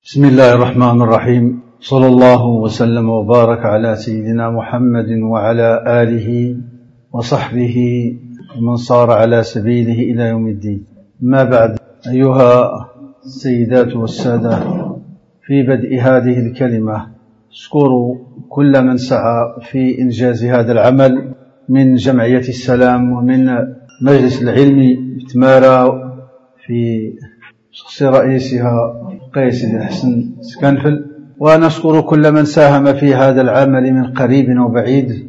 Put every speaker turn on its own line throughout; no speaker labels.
بسم الله الرحمن الرحيم. صلى الله وسلم وبارك على سيدنا محمد وعلى آله وصحبه ومن صار على سبيله إلى يوم الدين. ما بعد، أيها السيدات والسادة، في بدء هذه الكلمة أشكر كل من سعى في إنجاز هذا العمل من جمعية السلام ومن مجلس العلم تمارا في شخص رئيسها قيس بن حسن سكنفل، ونشكر كل من ساهم في هذا العمل من قريب وبعيد،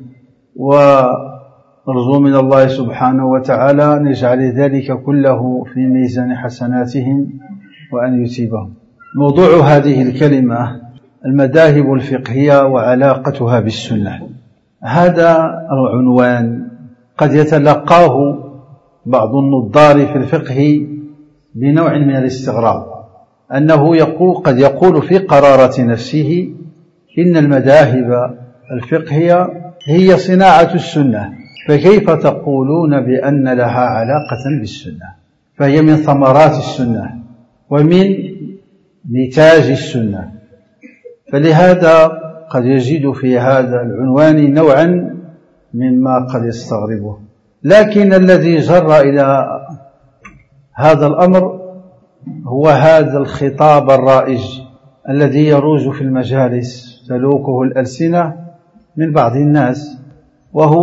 ونرجو من الله سبحانه وتعالى أن يجعل ذلك كله في ميزان حسناتهم وأن يثيبهم. موضوع هذه الكلمة المذاهب الفقهية وعلاقتها بالسنة. هذا العنوان قد يتلقاه بعض النظار في الفقه بنوع من الاستغراب، أنه قد يقول في قرارة نفسه إن المذاهب الفقهية هي صناعة السنة، فكيف تقولون بأن لها علاقة بالسنة؟ فهي من ثمرات السنة ومن نتاج السنة. فلهذا قد يجد في هذا العنوان نوعا مما قد يستغربه، لكن الذي جر إلى هذا الأمر هو هذا الخطاب الرائج الذي يروج في المجالس تلوكه الألسنة من بعض الناس، وهو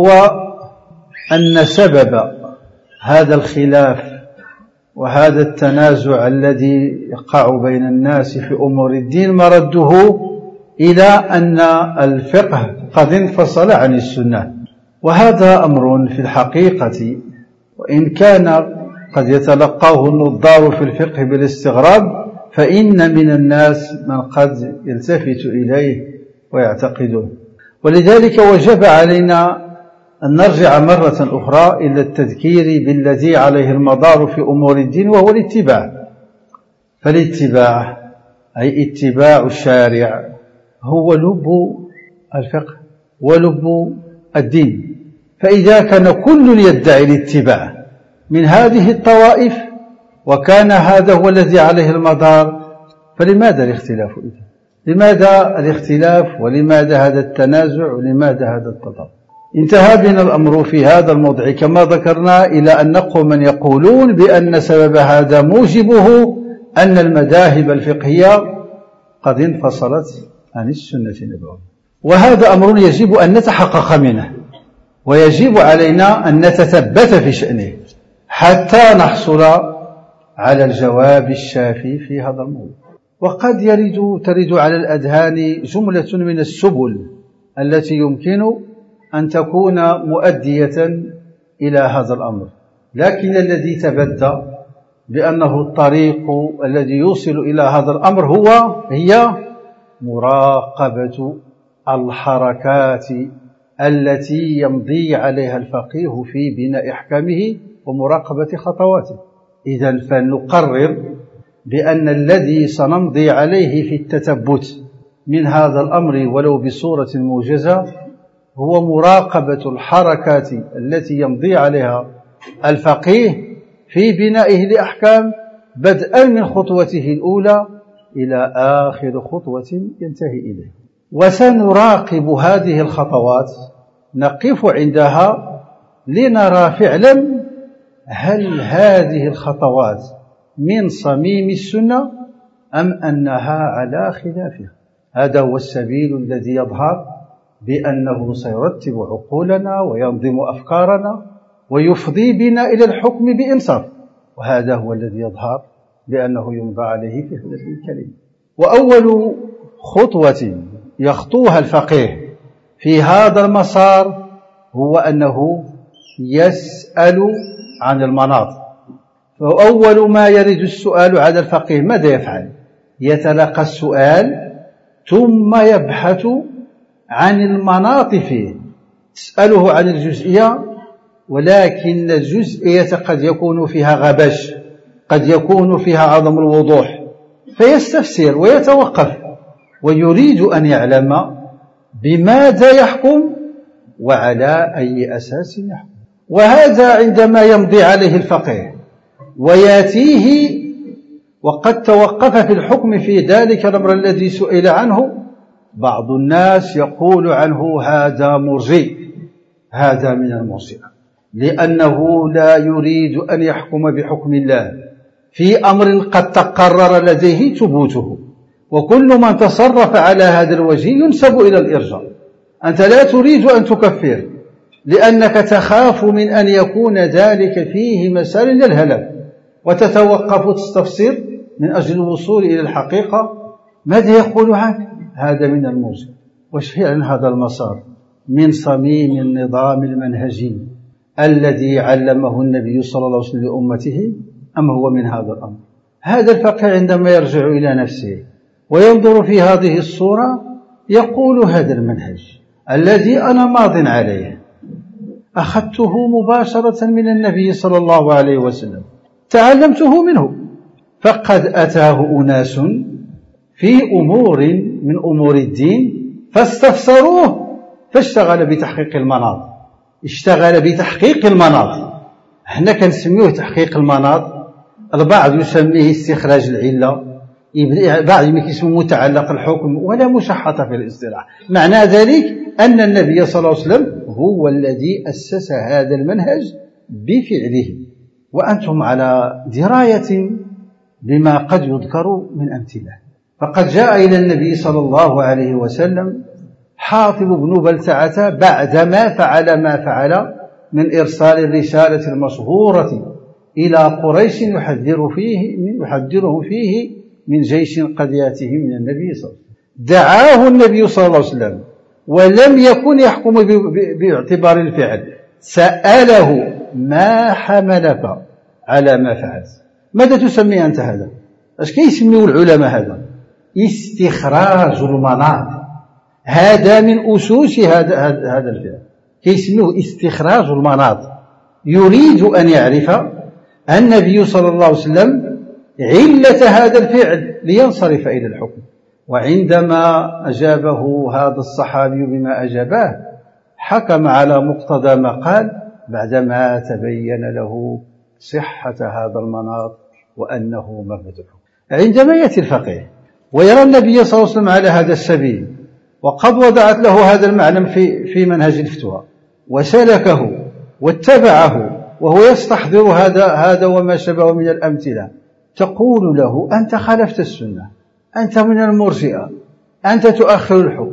أن سبب هذا الخلاف وهذا التنازع الذي يقع بين الناس في أمور الدين مرده إلى أن الفقه قد انفصل عن السنة. وهذا أمر في الحقيقة وإن كان قد يتلقاه النظار في الفقه بالاستغراب، فإن من الناس من قد يلتفت إليه ويعتقده. ولذلك وجب علينا أن نرجع مرة أخرى إلى التذكير بالذي عليه المدار في أمور الدين، وهو الاتباع. فالاتباع أي اتباع الشارع هو لب الفقه ولب الدين. فإذا كان كل يدعي الاتباع من هذه الطوائف وكان هذا هو الذي عليه المدار، فلماذا الاختلاف إذن؟ لماذا الاختلاف ولماذا هذا التنازع ولماذا هذا التضاد؟ انتهى بنا الأمر في هذا الموضع كما ذكرنا إلى أن نقوم من يقولون بأن سبب هذا موجبه أن المذاهب الفقهية قد انفصلت عن السنة النبوية، وهذا أمر يجب أن نتحقق منه، ويجب علينا أن نتثبت في شأنه حتى نحصل على الجواب الشافي في هذا الموضوع. وقد ترد على الأذهان جملة من السبل التي يمكن أن تكون مؤدية إلى هذا الأمر، لكن الذي تبدى بأنه الطريق الذي يوصل إلى هذا الأمر هي مراقبة الحركات التي يمضي عليها الفقيه في بناء أحكامه ومراقبة خطواته. إذن فنقرر بأن الذي سنمضي عليه في التثبت من هذا الأمر ولو بصورة موجزة هو مراقبة الحركات التي يمضي عليها الفقيه في بنائه لأحكام، بدءا من خطوته الأولى إلى آخر خطوة ينتهي إليه. وسنراقب هذه الخطوات، نقف عندها لنرى فعلا هل هذه الخطوات من صميم السنة أم أنها على خلافها. هذا هو السبيل الذي يظهر بأنه سيرتب عقولنا وينظم أفكارنا ويفضي بنا إلى الحكم بإنصاف، وهذا هو الذي يظهر بأنه يمضى عليه في هذه الكلمة. وأول خطوة يخطوها الفقيه في هذا المسار هو أنه يسأل عن المناط. فأول ما يرد السؤال على الفقيه ماذا يفعل؟ يتلقى السؤال ثم يبحث عن المناط فيه. تسأله عن الجزئية، ولكن الجزئية قد يكون فيها غبش، قد يكون فيها عدم الوضوح، فيستفسر ويتوقف ويريد أن يعلم بماذا يحكم وعلى أي أساس يحكم. وهذا عندما يمضي عليه الفقيه وياتيه وقد توقف في الحكم في ذلك الأمر الذي سئل عنه. بعض الناس يقول عنه هذا مرجئ، هذا من المرجئة، لأنه لا يريد أن يحكم بحكم الله في أمر قد تقرر لديه ثبوته، وكل من تصرف على هذا الوجه ينسب إلى الإرجاء. أنت لا تريد أن تكفر لأنك تخاف من أن يكون ذلك فيه مسار للهلاك، وتتوقف وتستفسر من أجل الوصول إلى الحقيقة. ماذا يقول عنك؟ هذا من المرجئة. وش فعلا هذا المسار من صميم النظام المنهجي الذي علمه النبي صلى الله عليه وسلم لأمته، أم هو من هذا الأمر؟ هذا الفقيه عندما يرجع إلى نفسه وينظر في هذه الصورة يقول هذا المنهج الذي أنا ماض عليه أخذته مباشرة من النبي صلى الله عليه وسلم، تعلمته منه، فقد أتاه أناس في أمور من أمور الدين فاستفسروه فاشتغل بتحقيق المناط. اشتغل بتحقيق المناط، احنا كنسميوه تحقيق المناط، البعض يسميه استخراج العلة، بعض يسميه متعلق الحكم، ولا مشحطة في الاصطلاح. معنى ذلك أن النبي صلى الله عليه وسلم هو الذي أسس هذا المنهج بفعله، وأنتم على دراية بما قد يذكر من أمثلة. فقد جاء إلى النبي صلى الله عليه وسلم حاطب بن بلتعة بعدما فعل ما فعل من إرسال الرسالة المشهورة إلى قريش يحذرهم فيه من جيش قد يأتيه من النبي صلى الله عليه وسلم. دعاه النبي صلى الله عليه وسلم ولم يكن يحكم باعتبار الفعل، سأله ما حملك على ما فعلت؟ ماذا تسمي أنت هذا؟ اش كيسميوا العلماء هذا؟ استخراج المناط. هذا من أسوس هذا الفعل، كيسموه استخراج المناط. يريد أن يعرف النبي صلى الله عليه وسلم علة هذا الفعل لينصرف إلى الحكم. وعندما أجابه هذا الصحابي بما أجابه حكم على مقتضى ما قال بعدما تبين له صحة هذا المناط وأنه مبدأ الحكم. عندما يأتي الفقيه ويرى النبي صلى الله عليه وسلم على هذا السبيل وقد وضعت له هذا المعنى في منهج الفتوى وسلكه واتبعه وهو يستحضر هذا وما شبه من الأمثلة، تقول له أنت خالفت السنة، أنت من المرجئة، أنت تؤخر الحكم.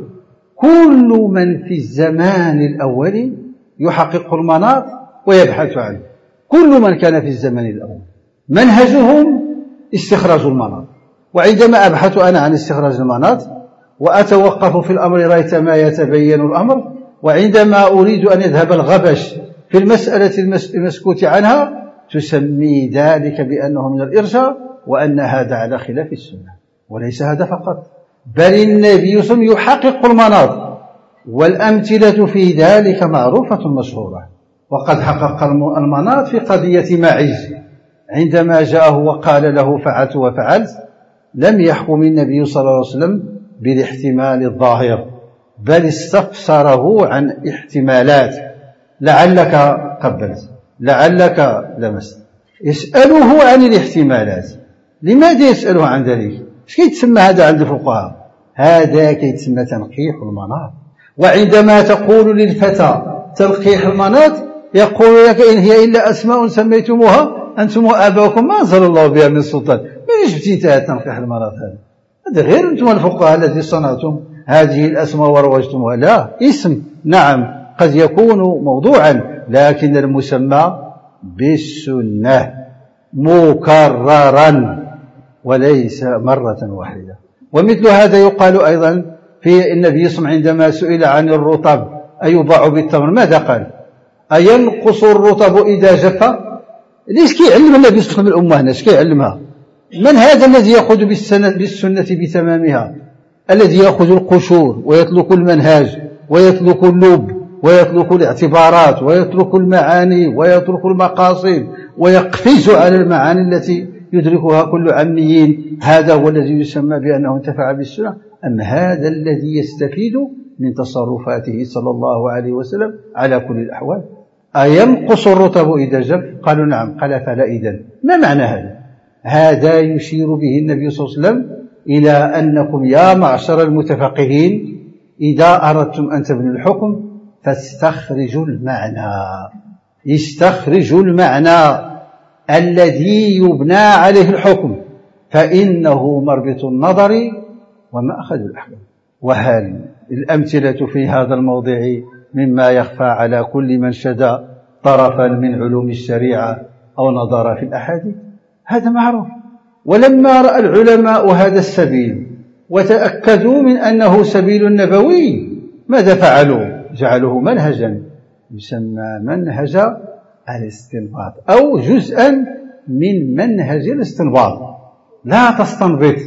كل من في الزمان الأول يحقق المناط ويبحث عنه، كل من كان في الزمان الأول منهجهم استخراج المناط. وعندما أبحث أنا عن استخراج المناط وأتوقف في الأمر ريثما يتبين الأمر، وعندما أريد أن يذهب الغبش في المسألة المسكوت عنها تسمي ذلك بأنه من الإرجاء، وأن هذا على خلاف السنة. وليس هذا فقط، بل النبي صلى الله عليه وسلم يحقق المناط، والأمثلة في ذلك معروفة مشهورة. وقد حقق المناط في قضية معيز عندما جاءه وقال له فعلت وفعلت، لم يحكم النبي صلى الله عليه وسلم بالاحتمال الظاهر، بل استفسره عن احتمالات، لعلك قبلت، لعلك لمست. يسأله عن الاحتمالات. لماذا يسأله عن ذلك؟ ايش كيتسمى هذا عند الفقهاء؟ هذا كيتسمى تنقيح المناط. وعندما تقول للفتى تنقيح المناط يقول لك إن هي إلا أسماء سميتموها أنتم وآباؤكم ما أنزل الله بها من سلطان. من جبتي انت تنقيح المناط هذا غير أنتم الفقهاء الذي صنعتم هذه الأسماء وروجتموها. لا، اسم نعم قد يكون موضوعا، لكن المسمى بالسنة مكررا وليس مرة واحدة. ومثل هذا يقال أيضا في النبي صلى الله عليه وسلم عندما سئل عن الرطب أيوضع بالتمر ماذا قال؟ أينقص الرطب إذا جف؟ ليش كيعلم النبي صلى الله عليه وسلم الأمة هنا؟ ايش كيعلمها؟ من هذا الذي يأخذ بالسنة بتمامها، الذي يأخذ القشور ويترك المنهاج ويترك اللب ويترك الاعتبارات ويترك المعاني ويترك المقاصد ويقفز على المعاني التي يدركها كل عاميين؟ هذا هو الذي يسمى بأنه انتفع بالسنة، أم هذا الذي يستفيد من تصرفاته صلى الله عليه وسلم على كل الأحوال؟ أينقص الرطب إذا جف؟ قالوا نعم. قال فلا إذن ما معنى هذا؟ هذا يشير به النبي صلى الله عليه وسلم إلى أنكم يا معشر المتفقهين إذا أردتم أن تبنوا الحكم فاستخرجوا المعنى الذي يبنى عليه الحكم، فإنه مربط النظر ومأخذ الأحكام. وهل الأمثلة في هذا الموضع مما يخفى على كل من شد طرفا من علوم الشريعة أو نظر في الأحاديث؟ هذا معروف. ولما رأى العلماء هذا السبيل وتأكدوا من أنه سبيل نبوي، ماذا فعلوا؟ جعلوه منهجا يسمى منهج الاستنباط أو جزءا من منهج الاستنباط. لا تستنبط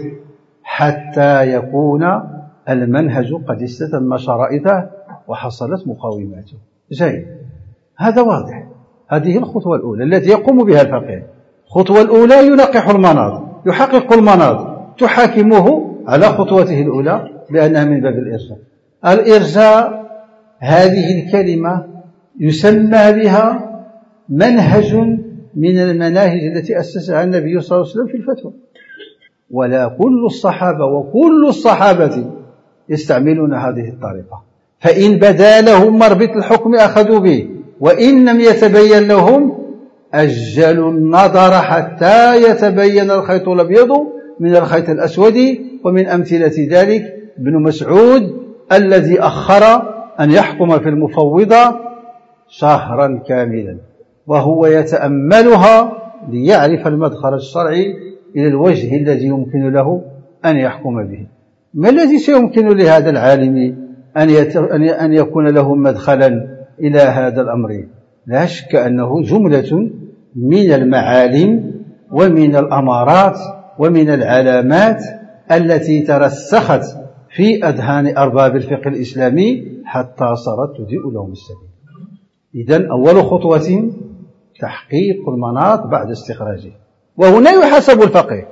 حتى يكون المنهج قد استتم شرائطه وحصلت مقوماته. جيد، هذا واضح. هذه الخطوة الأولى التي يقوم بها الفقيه. الخطوة الأولى ينقح المناط، يحقق المناط، تحاكمه على خطوته الأولى بأنها من باب الإرجاء. الإرجاء هذه الكلمة يسمى بها منهج من المناهج التي أسسها النبي صلى الله عليه وسلم في الفتوى، ولا كل الصحابة وكل الصحابة يستعملون هذه الطريقة. فإن بدا لهم مربط الحكم أخذوا به، وإن لم يتبين لهم أجلوا النظر حتى يتبين الخيط الأبيض من الخيط الأسود. ومن أمثلة ذلك ابن مسعود الذي أخر أن يحكم في المفوضة شهرا كاملا وهو يتأملها ليعرف المدخل الشرعي إلى الوجه الذي يمكن له أن يحكم به. ما الذي سيمكن لهذا العالم أن يكون له مدخلا إلى هذا الأمر؟ لا شك أنه جملة من المعالم ومن الأمارات ومن العلامات التي ترسخت في أذهان أرباب الفقه الإسلامي حتى صارت تضيء لهم السبيل. إذن أول خطوة تحقيق المناط بعد استخراجه. وهنا يحاسب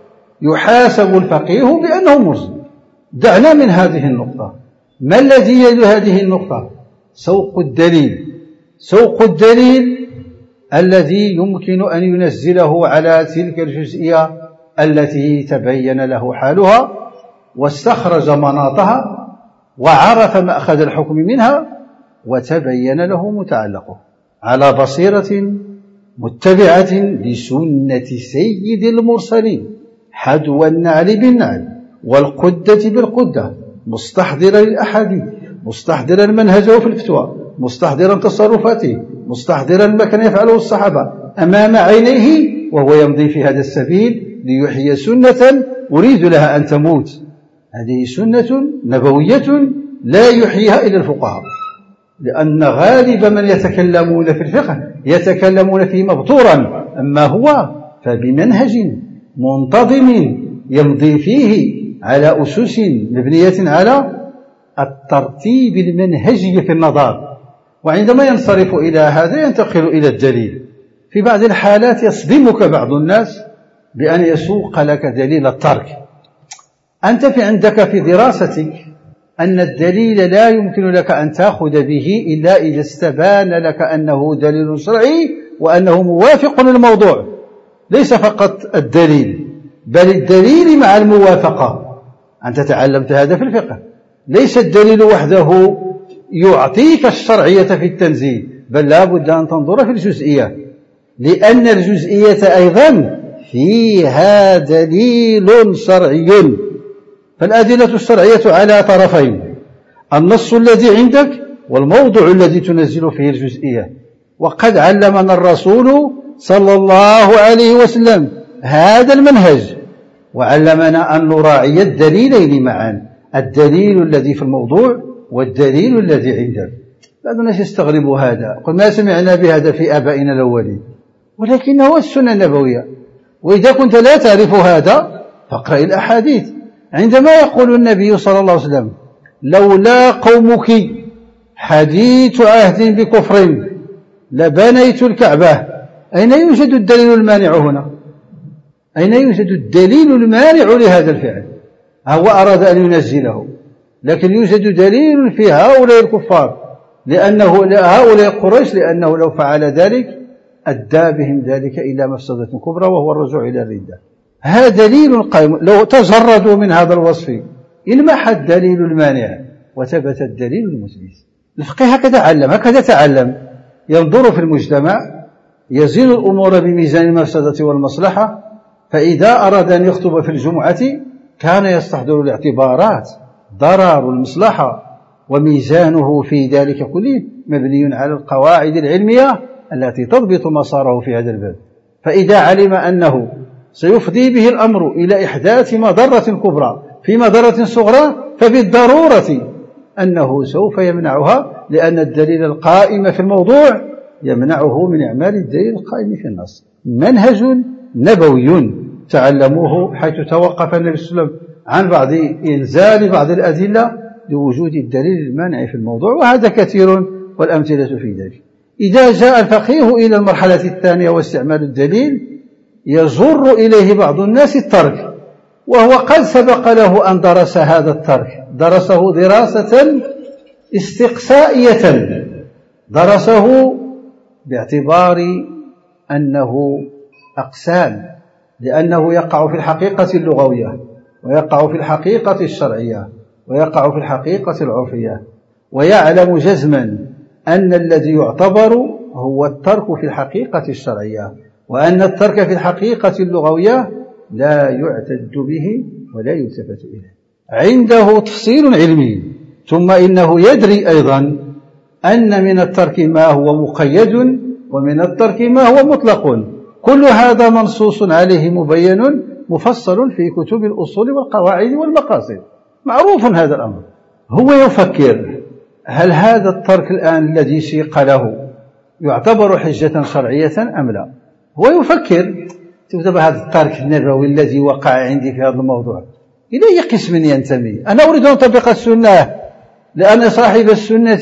الفقيه بأنه مرجئ. دعنا من هذه النقطة. ما الذي يلي هذه النقطة؟ سوق الدليل الذي يمكن أن ينزله على تلك الجزئية التي تبين له حالها واستخرج مناطها وعرف مأخذ الحكم منها وتبين له متعلقه على بصيرة متبعة لسنة سيد المرسلين، حدو النعل بالنعل والقدة بالقدة، مستحضرا للأحاديث، مستحضرا منهجه في الفتوى، مستحضرا تصرفاته، مستحضرا ما كان يفعله الصحابة أمام عينيه، وهو يمضي في هذا السبيل ليحيي سنة أريد لها أن تموت. هذه سنة نبوية لا يحييها إلا الفقهاء، لأن غالب من يتكلمون في الفقه يتكلمون فيه مبتورا، أما هو فبمنهج منتظم يمضي فيه على أسس مبنية على الترتيب المنهجي في النظر. وعندما ينصرف إلى هذا ينتقل إلى الدليل. في بعض الحالات يصدمك بعض الناس بأن يسوق لك دليل الترك. أنت عندك في دراستك أن الدليل لا يمكن لك أن تأخذ به إلا إذا استبان لك أنه دليل شرعي وأنه موافق للموضوع، ليس فقط الدليل بل الدليل مع الموافقة. أنت تعلمت هذا في الفقه، ليس الدليل وحده يعطيك الشرعية في التنزيل، بل لا بد أن تنظر في الجزئية، لأن الجزئية أيضا فيها دليل شرعي. فالأدلة الشرعية على طرفين: النص الذي عندك والموضوع الذي تنزل فيه الجزئية. وقد علمنا الرسول صلى الله عليه وسلم هذا المنهج، وعلمنا أن نراعي الدليلين معا، الدليل الذي في الموضوع والدليل الذي عندك. بعض الناس يستغرب هذا، قل ما سمعنا بهذا في آبائنا الأولين، ولكنه السنة النبوية. وإذا كنت لا تعرف هذا فاقرأ الأحاديث. عندما يقول النبي صلى الله عليه وسلم: لولا قومك حديث عهد بكفر لبنيت الكعبة، أين يوجد الدليل المانع هنا؟ أين يوجد الدليل المانع لهذا الفعل؟ هو أراد أن ينزله، لكن يوجد دليل في هؤلاء الكفار، لأنه هؤلاء قريش، لأنه لو فعل ذلك أدى بهم ذلك إلى مفسدة كبرى وهو الرجوع إلى الردة. هذا دليل قائم. لو تجردوا من هذا الوصف انمحى الدليل المانع وثبت الدليل المثبت. الفقيه هكذا تعلم، ينظر في المجتمع، يزين الأمور بميزان المفسدة والمصلحة، فإذا أراد أن يخطب في الجمعة كان يستحضر الاعتبارات، ضرر المصلحة، وميزانه في ذلك كله مبني على القواعد العلمية التي تضبط مساره في هذا الباب. فإذا علم أنه سيفضي به الأمر إلى إحداث مضرة كبرى في مضرة صغرى، فبالضرورة أنه سوف يمنعها، لأن الدليل القائم في الموضوع يمنعه من إعمال الدليل القائم في النص. منهج نبوي تعلموه، حيث توقف النبي صلى الله عليه وسلم عن بعض إنزال بعض الأدلة لوجود الدليل المانع في الموضوع، وهذا كثير والأمثلة في ذلك. إذا جاء الفقيه إلى المرحلة الثانية واستعمال الدليل، يجر إليه بعض الناس الترك، وهو قد سبق له أن درس هذا الترك، درسه دراسة استقصائية، درسه باعتبار أنه أقسام، لأنه يقع في الحقيقة اللغوية، ويقع في الحقيقة الشرعية، ويقع في الحقيقة العرفية، ويعلم جزما أن الذي يعتبر هو الترك في الحقيقة الشرعية، وأن الترك في الحقيقة اللغوية لا يعتد به ولا يلتفت إليه. عنده تفصيل علمي. ثم إنه يدري أيضا أن من الترك ما هو مقيد، ومن الترك ما هو مطلق. كل هذا منصوص عليه مبين مفصل في كتب الأصول والقواعد والمقاصد، معروف هذا الأمر. هو يفكر هل هذا الترك الآن الذي سيق له يعتبر حجة شرعية أم لا؟ هو يفكر تبدأ هذا الترك النبوي الذي وقع عندي في هذا الموضوع إلى أي قسم ينتمي؟ أنا أريد أن أطبق السنة، لأن صاحب السنة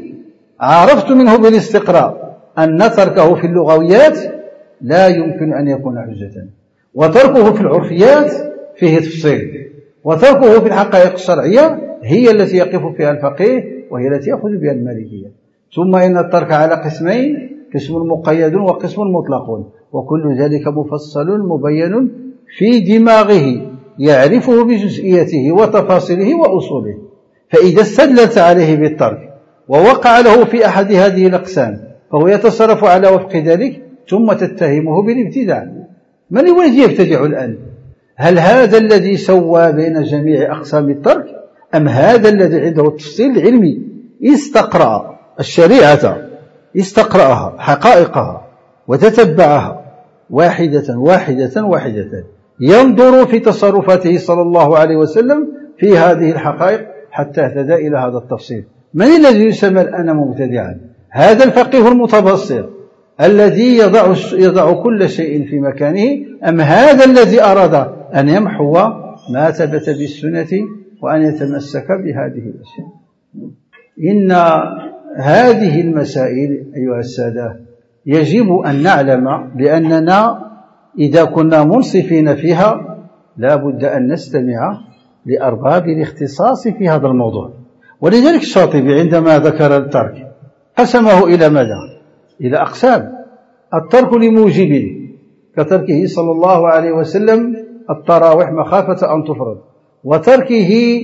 عرفت منه بالاستقراء أن تركه في اللغويات لا يمكن أن يكون حجة، وتركه في العرفيات فيه تفصيل، وتركه في الحقائق الشرعية هي التي يقف فيها الفقيه، وهي التي يأخذ بها المالكية. ثم إن الترك على قسمين، قسم مقيد وقسم مطلق، وكل ذلك مفصل مبين في دماغه يعرفه بجزئياته وتفاصيله وأصوله. فإذا استدلت عليه بالترك ووقع له في أحد هذه الأقسام فهو يتصرف على وفق ذلك، ثم تتهمه بالابتداع. من الذي يبتدع الآن؟ هل هذا الذي سوى بين جميع أقسام الترك، أم هذا الذي عنده التفصيل العلمي استقرأ الشريعة، استقرأها حقائقها وتتبعها واحدة واحدة واحدة، ينظر في تصرفاته صلى الله عليه وسلم في هذه الحقائق حتى اهتدى إلى هذا التفصيل. من الذي يسمى الآن مبتدعا؟ هذا الفقيه المتبصر الذي يضع كل شيء في مكانه، أم هذا الذي أراد أن يمحو ما ثبت بالسنة وأن يتمسك بهذه الأشياء؟ إن هذه المسائل أيها السادة يجب أن نعلم بأننا إذا كنا منصفين فيها لا بد أن نستمع لأرباب الاختصاص في هذا الموضوع. ولذلك الشاطبي عندما ذكر الترك قسمه إلى ماذا؟ إلى أقسام. الترك لموجب كتركه صلى الله عليه وسلم التراويح مخافة أن تفرض، وتركه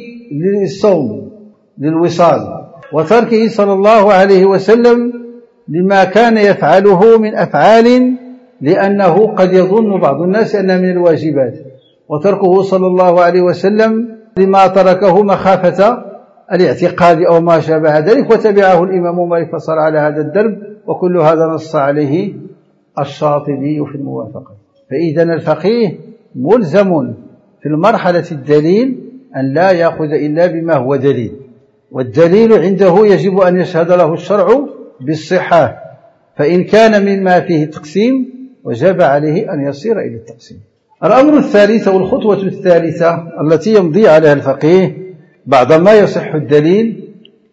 للصوم للوصال، وتركه صلى الله عليه وسلم لما كان يفعله من أفعال لأنه قد يظن بعض الناس أنها من الواجبات، وتركه صلى الله عليه وسلم لما تركه مخافة الاعتقاد أو ما شابه ذلك، وتبعه الإمام مالك فصار على هذا الدرب. وكل هذا نص عليه الشاطبي في الموافقة. فإذا الفقيه ملزم في المرحلة الدليل أن لا يأخذ إلا بما هو دليل، والدليل عنده يجب أن يشهد له الشرع بالصحة، فإن كان مما فيه تقسيم وجب عليه أن يصير إلى التقسيم. الأمر الثالث والخطوة الثالثة التي يمضي عليها الفقيه بعدما يصح الدليل،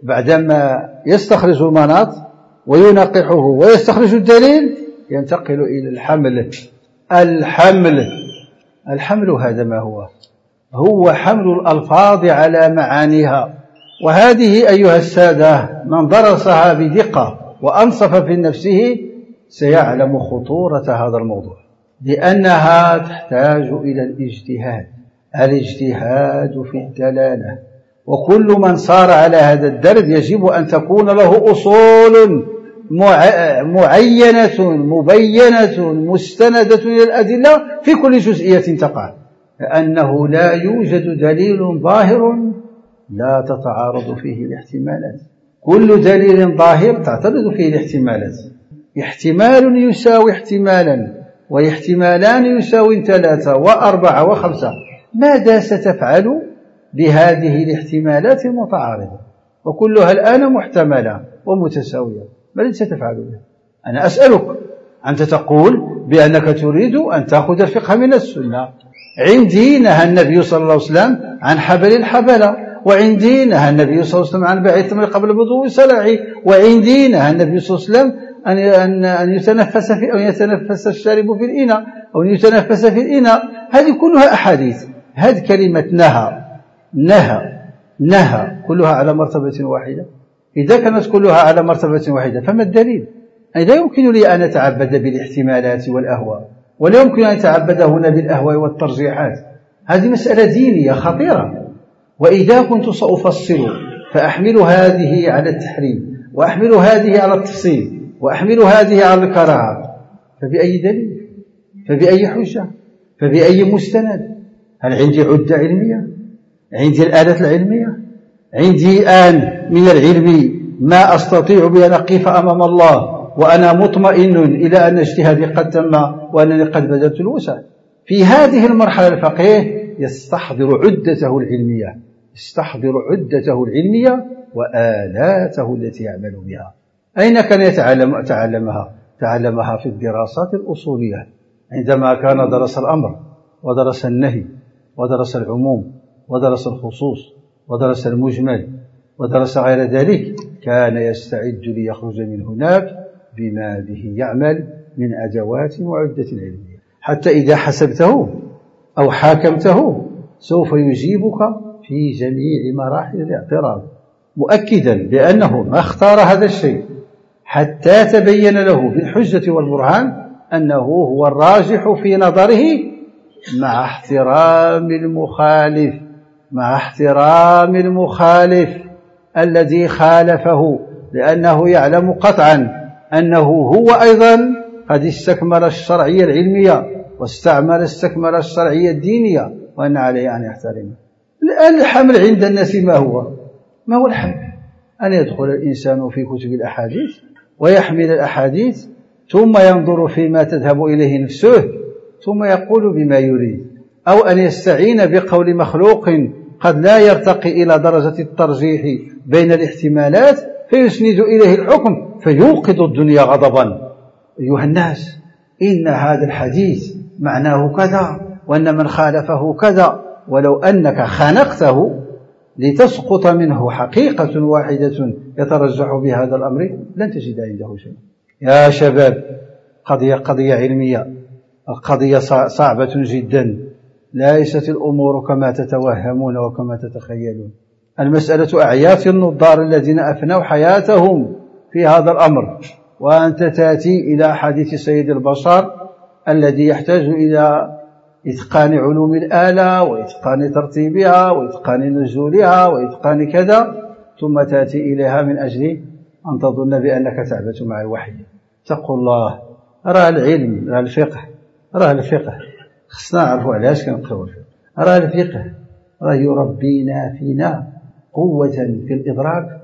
بعدما يستخرج المناط وينقحه ويستخرج الدليل، ينتقل إلى الحمل. الحمل هذا ما هو حمل الألفاظ على معانيها، وهذه أيها السادة من درسها بدقة وأنصف في نفسه سيعلم خطورة هذا الموضوع. لأنها تحتاج إلى الاجتهاد في الدلالة، وكل من صار على هذا الدرب يجب أن تكون له أصول معينة مبينة مستندة إلى الأدلة في كل جزئية تقع، لأنه لا يوجد دليل ظاهر لا تتعارض فيه الاحتمالات. كل دليل ظاهر تعترض فيه الاحتمالات، احتمال يساوي احتمالا، واحتمالان يساوي 3 و4 و5. ماذا ستفعل بهذه الاحتمالات المتعارضة وكلها الآن محتملة ومتساوية؟ ما الذي ستفعل بها؟ أنا أسألك، أنت تقول بأنك تريد أن تأخذ الفقه من السنة. عندي نهى النبي صلى الله عليه وسلم عن حبل الحبلة، وعندي نهى النبي صلى الله عليه وسلم عن بيع التمر قبل بدو سلعه، وعندي نهى النبي صلى الله عليه وسلم أن يتنفس أو يتنفس الشارب في الإناء أو يتنفس في الإناء. هذه كلها أحاديث. هذه كلمة نهى كلها على مرتبة واحدة. إذا كانت كلها على مرتبة واحدة فما الدليل؟ لا يمكن لي أن أتعبد بالاحتمالات والأهواء، ولا يمكن أن أتعبد هنا بالأهواء والترجيحات. هذه مسألة دينية خطيرة. وإذا كنت سأفصل فأحمل هذه على التحريم، وأحمل هذه على التفصيل، وأحمل هذه على الكراهة، فبأي دليل؟ فبأي حجة؟ فبأي مستند؟ هل عندي عدة علمية؟ عندي الآلة العلمية؟ عندي الآن من العلم ما أستطيع بأن أقف أمام الله وأنا مطمئن إلى أن اجتهادي قد تم وأنني قد بذلت الوسع. في هذه المرحلة الفقيه يستحضر عدته العلمية وآلاته التي يعمل بها. أين كان تعلمها في الدراسات الأصولية، عندما كان درس الأمر ودرس النهي ودرس العموم ودرس الخصوص ودرس المجمل ودرس غير ذلك، كان يستعد ليخرج من هناك بما به يعمل من أدوات وعدة علمية، حتى إذا حسبته أو حاكمته سوف يجيبك في جميع مراحل الاعتراض، مؤكدا بأنه ما اختار هذا الشيء حتى تبين له بالحجة والبرهان أنه هو الراجح في نظره، مع احترام المخالف الذي خالفه، لأنه يعلم قطعا أنه هو أيضا قد استكمل الشرعية العلمية واستكمل الشرعية الدينية، وأن عليه أن يحترمه. الآن الحمل عند الناس ما هو الحمل؟ أن يدخل الإنسان في كتب الأحاديث ويحمل الأحاديث ثم ينظر فيما تذهب إليه نفسه ثم يقول بما يريد، أو أن يستعين بقول مخلوق قد لا يرتقي إلى درجة الترجيح بين الاحتمالات فيسند إليه الحكم فيوقظ الدنيا غضبا. أيها الناس، إن هذا الحديث معناه كذا وأن من خالفه كذا، ولو أنك خانقته لتسقط منه حقيقة واحدة يترجح بهذا الأمر لن تجد عنده شيء. يا شباب، قضية علمية، القضية صعبة جدا، ليست الأمور كما تتوهمون وكما تتخيلون. المسألة أعياف النظار الذين أفنوا حياتهم في هذا الأمر، وأنت تأتي إلى حديث سيد البشر الذي يحتاج إلى إتقان علوم الآلة وإتقان ترتيبها وإتقان نزولها وإتقان كذا، ثم تأتي إليها من أجل أن تظن بأنك تعبث مع الوحي. اتقوا الله. راه العلم، راه الفقه خصنا نعرفوا علاش كنقراو الفقه. راه الفقه راه يربينا فينا قوة في الإدراك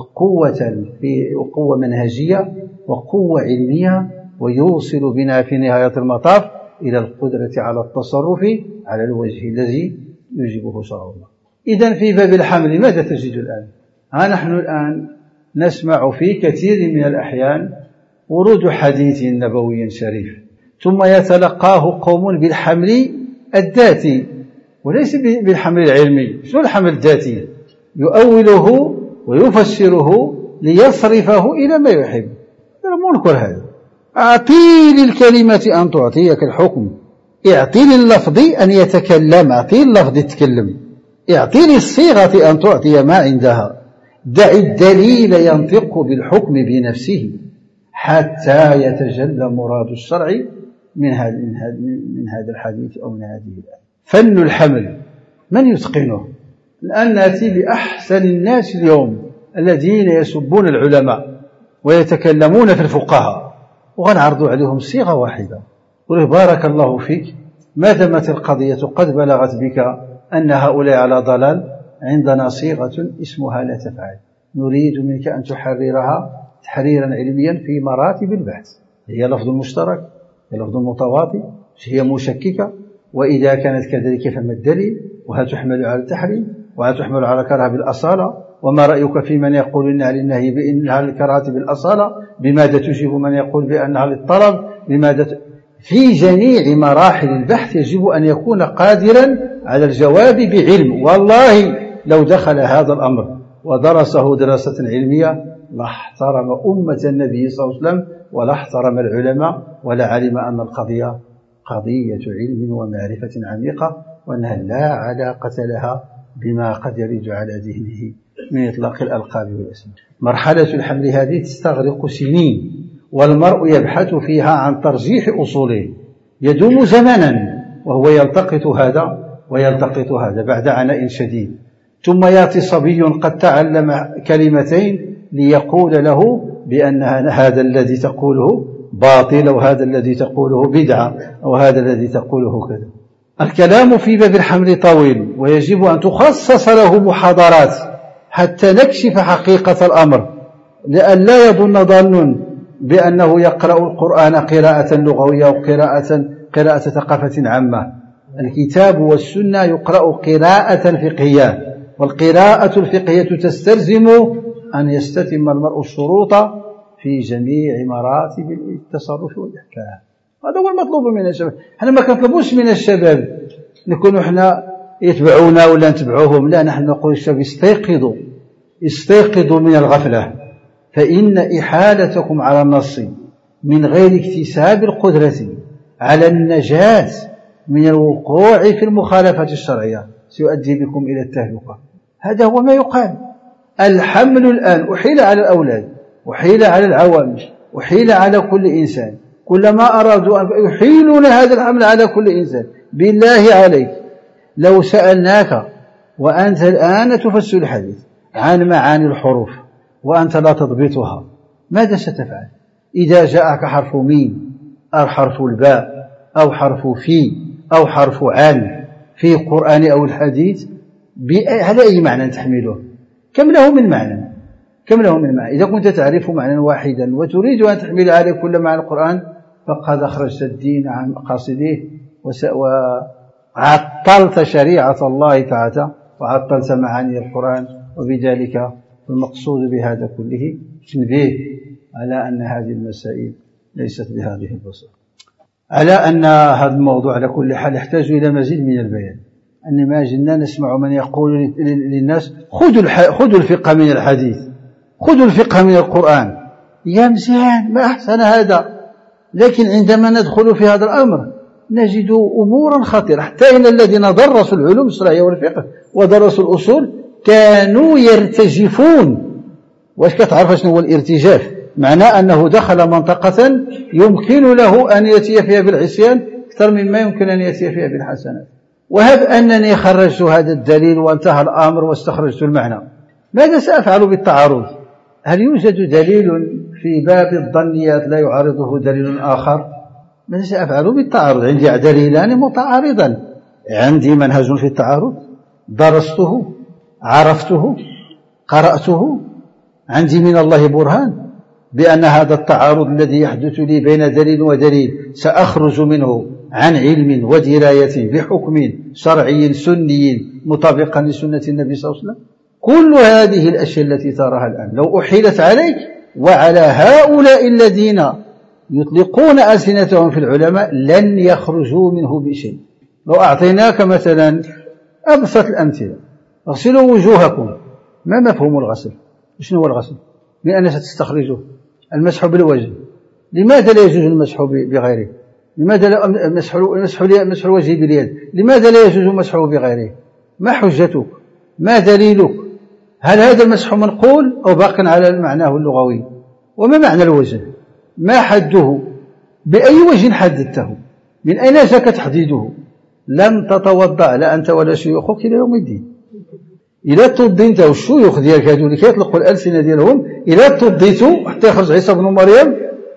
وقوة منهجية وقوة علمية، ويوصل بنا في نهاية المطاف إلى القدرة على التصرف على الوجه الذي يجيبه شرع الله. إذن في باب الحمل ماذا تجد الآن؟ نحن الآن نسمع في كثير من الأحيان ورود حديث نبوي شريف ثم يتلقاه قوم بالحمل الذاتي وليس بالحمل العلمي. شو الحمل الذاتي؟ يؤوله ويفسره ليصرفه إلى ما يحب. المنكر هذا. أعطي للكلمة أن تعطيك الحكم، اعطي لللفظ أن يتكلم، اعطي اللفظ يتكلم، اعطي للصيغة أن تعطي ما عندها، دع الدليل ينطق بالحكم بنفسه حتى يتجلى مراد الشرع من هذا الحديث أو من هذه الآية. فن الحمل من يتقنه؟ الآن نأتي بأحسن الناس اليوم الذين يسبون العلماء ويتكلمون في الفقهاء، وغنعرضوا عليهم صيغة واحدة، قل بارك الله فيك، ما دامت القضية قد بلغت بك أن هؤلاء على ضلال، عندنا صيغة اسمها لا تفعل، نريد منك أن تحررها تحريرا علميا في مراتب البحث. هي لفظ مشترك، هي لفظ متواطئ، هي مشككة، وإذا كانت كذلك فما الدليل؟ وهل تحمل على التحريم؟ وهل تحمل على الكراهة بالأصالة؟ وما رأيك في من يقول إنها للنهي بأنها للكراهة بالأصالة؟ بماذا تجيب من يقول بأنها للطلب؟ في جميع مراحل البحث يجب أن يكون قادرا على الجواب بعلم. والله لو دخل هذا الأمر ودرسه دراسة علمية لاحترم أمة النبي صلى الله عليه وسلم، ولا احترم العلماء، ولا علم أن القضية قضية علم ومعرفة عميقة، وأنها لا علاقة لها بما قد يرد على ذهنه من إطلاق الألقاب والأسماء. مرحلة الحمل هذه تستغرق سنين، والمرء يبحث فيها عن ترجيح أصوله، يدوم زمنا وهو يلتقط هذا ويلتقط هذا بعد عناء شديد، ثم يأتي صبي قد تعلم كلمتين ليقول له بأن هذا الذي تقوله باطل، وهذا الذي تقوله بدعة، وهذا الذي تقوله كذا. الكلام في باب الحمل طويل، ويجب أن تخصص له محاضرات حتى نكشف حقيقة الأمر، لأن لا يظن ظن بأنه يقرأ القرآن قراءة لغوية أو قراءة ثقافة عامة. الكتاب والسنة يقرأ قراءة فقهية، والقراءة الفقهية تستلزم أن يستتم المرء الشروط في جميع مراتب التصرف والإحكام. هذا هو المطلوب من الشباب. احنا ما كنطلبوش من الشباب نكونوا احنا يتبعونا ولا نتبعوهم، لا، نحن نقول الشباب استيقظوا من الغفلة، فإن إحالتكم على النص من غير اكتساب القدرة على النجاة من الوقوع في المخالفة الشرعية سيؤدي بكم إلى التهلكة. هذا هو ما يقال. الحمل الآن أحيل على الأولاد، أحيل على العوام، أحيل على كل إنسان. كلما أرادوا أن يحيلون هذا الحمل على كل إنسان. بالله عليك لو سألناك وأنت الآن تفسر الحديث عن معاني الحروف وأنت لا تضبطها، ماذا ستفعل؟ إذا جاءك حرف ميم أو حرف الباء أو حرف في أو حرف عن في القرآن أو الحديث، على أي معنى تحمله؟ كم له من معنى؟ إذا كنت تعرف معنى واحدا وتريد أن تحمل عليه كل معنى القرآن فقد أخرجت الدين عن مقاصده وعطلت شريعة الله تعالى وعطلت معاني القرآن. وبذلك المقصود بهذا كله تنبيه على أن هذه المسائل ليست بهذه البساطة، على أن هذا الموضوع على كل حال يحتاج إلى مزيد من البيان. أن ما زلنا نسمع من يقول للناس خذوا الفقه من الحديث، خذوا الفقه من القرآن. يا مزيان، ما أحسن هذا، لكن عندما ندخل في هذا الأمر نجد أمورا خطيرة. حتى إن الذين درسوا العلوم الشرعية والفقه ودرسوا الأصول كانوا يرتجفون. واش كتعرف شنو هو الارتجاف؟ معناه أنه دخل منطقة يمكن له أن يأتي فيها بالعصيان أكثر مما يمكن أن يأتي فيها بالحسنات. وهب أنني خرجت هذا الدليل وانتهى الأمر واستخرجت المعنى، ماذا سأفعل بالتعارض؟ هل يوجد دليل في باب الظنيات لا يعارضه دليل آخر؟ ماذا سأفعل بالتعارض؟ عندي دليلان متعارضان، عندي منهج في التعارض، درسته، عرفته، قرأته، عندي من الله برهان بأن هذا التعارض الذي يحدث لي بين دليل ودليل سأخرج منه عن علم ودراية بحكم شرعي سني مطابقا لسنة النبي صلى الله عليه وسلم. كل هذه الأشياء التي تراها الآن لو أحيلت عليك وعلى هؤلاء الذين يطلقون ألسنتهم في العلماء لن يخرجوا منه بشيء. لو أعطيناك مثلا أبسط الأمثلة، اغسلوا وجوهكم، ما مفهوم الغسل؟ شنو هو الغسل؟ من أين ستستخرجه؟ المسح بالوجه، لماذا لا يجوز المسح بغيره؟ لماذا لا مسح الوجه باليد؟ لماذا لا يجوز مسحه بغيره؟ ما حجتك؟ ما دليلك؟ هل هذا المسح منقول أو باق على معناه اللغوي؟ وما معنى الوجه؟ ما حده؟ بأي وجه حددته؟ من أين جاك تحديده؟ لم تتوضأ لا أنت ولا شيوخك إلى يوم الدين. إلا تضيت والشيوخ ديالك هادو اللي كيطلقوا الألسنة ديالهم، إلا تضيتوا حتى يخرج عيسى بن مريم،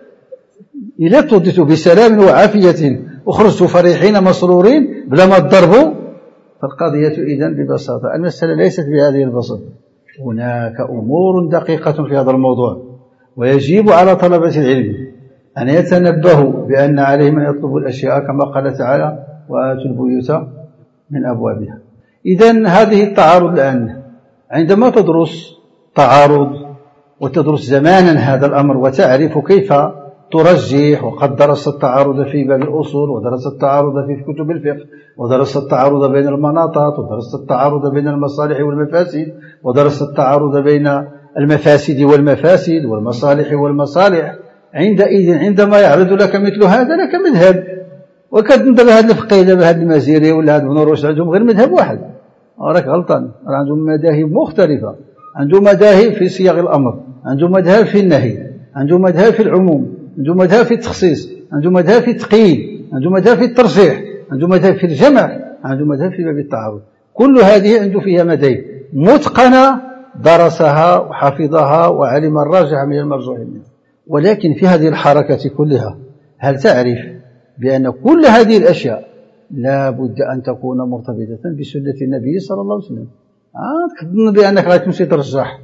إلا تضيتوا بسلام وعافية وخرجتوا فرحين مسرورين بلا ما تضربوا، فالقضية إذن ببساطة المسألة ليست بهذه البساطة. هناك أمور دقيقة في هذا الموضوع، ويجب على طلبة العلم أن يتنبهوا بأن عليهم أن يطلبوا الأشياء كما قال تعالى وآتوا البيوت من أبوابها. إذن هذه التعارض الآن عندما تدرس تعارض وتدرس زمانا هذا الأمر وتعرف كيف ترجح، وقد درست التعارض في باب الأصول، ودرست التعارض في كتب الفقه، ودرست التعارض بين المناطات، ودرست التعارض بين المصالح والمفاسد، ودرست التعارض بين المفاسد والمفاسد والمصالح والمصالح. عندئذ عندما يعرض لك مثل هذا لك مذهب، وكتنظر هذا الفقيه دابا هذا المازيري ولا هذا ابن رشد عندهم غير مذهب واحد، راك غلطان، عندهم مذاهب مختلفة، عندهم مذاهب في صياغ الأمر، عندهم مذهب في النهي، عندهم مذهب في العموم، عندهم مذهب في التخصيص، عندهم مذهب في التقييد، عندهم مذهب في الترجيح، عندهم مذهب في الجمع، عندهم مذهب في باب التعارض. كل هذه عنده فيها مذاهب متقنة درسها وحفظها وعلم الراجح من المرجوح منها. ولكن في هذه الحركة كلها هل تعرف بأن كل هذه الأشياء لا بد أن تكون مرتبطة بسنة النبي صلى الله عليه وسلم؟ تظن بأنك غتمشي ترجح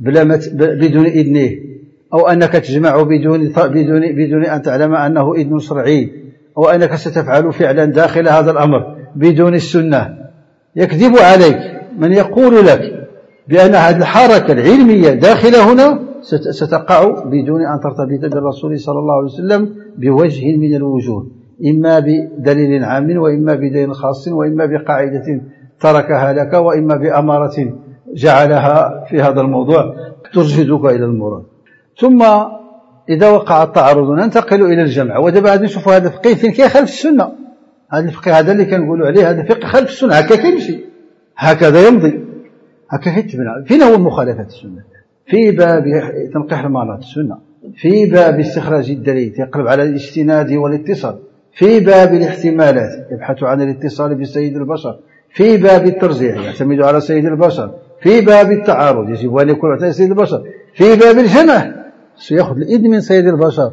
بدون إذنه، أو أنك تجمع بدون أن تعلم أنه إذن شرعي، أو أنك ستفعل فعلا داخل هذا الأمر بدون السنة. يكذب عليك من يقول لك بأن هذه الحركة العلمية داخل هنا ستقع بدون أن ترتبط بالرسول صلى الله عليه وسلم بوجه من الوجوه، إما بدليل عام، وإما بدليل خاص، وإما بقاعدة تركها لك، وإما بأمارة جعلها في هذا الموضوع ترشدك إلى المراد. ثم إذا وقع التعارض ننتقل إلى الجمع. ودابا غادي نشوفوا هذا الفقيه فين كيخالف السنة. هذا الفقيه هذا اللي كنقولوا عليه هذا فقه خالف السنة، هكا كيمشي، هكذا يمضي، هكا كيتبنى. فين هو مخالفة السنة؟ في باب تنقيح المناط السنة، في باب استخراج الدليل يقلب على الاستناد والاتصال، في باب الاحتمالات يبحث عن الاتصال بسيد البشر، في باب الترجيح يعتمد على سيد البشر، في باب التعارض يجب أن يكون على سيد البشر، في باب الجمع سيأخذ الإذن من سيد البشر.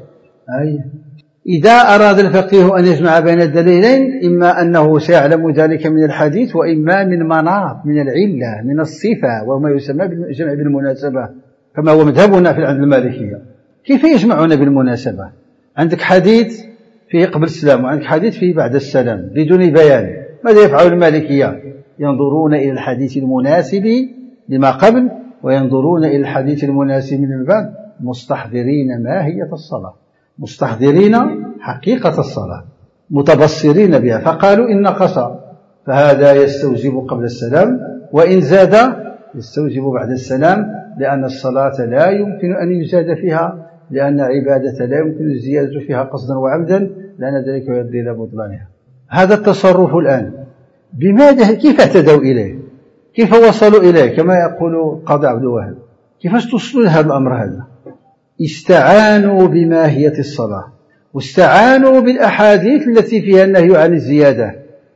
إذا أراد الفقيه أن يجمع بين الدليلين إما أنه سيعلم ذلك من الحديث، وإما من مناط من العلة من الصفة، وما يسمى بالجمع بالمناسبة كما هو مذهبنا في عند المالكية. كيف يجمعون بالمناسبة؟ عندك حديث فيه قبل السلام وعندك حديث فيه بعد السلام بدون بيان. ماذا يفعل المالكية؟ ينظرون إلى الحديث المناسب لما قبل، وينظرون إلى الحديث المناسب من بعد، مستحضرين ماهية الصلاة، مستحضرين حقيقة الصلاة، متبصرين بها. فقالوا إن نقص فهذا يستوجب قبل السلام، وإن زاد يستوجب بعد السلام، لأن الصلاة لا يمكن أن يزاد فيها، لأن عبادة لا يمكن الزيادة فيها قصدا وعمدا، لأن ذلك يؤدي إلى بطلانها. هذا التصرف الآن بماذا؟ كيف اعتدوا إليه؟ كيف وصلوا إليه؟ كما يقول قاضي عبد الوهاب، كيفاش توصلوا لهذا الأمر هذا؟ استعانوا بماهية الصلاة، واستعانوا بالأحاديث التي فيها النهي عن الزيادة،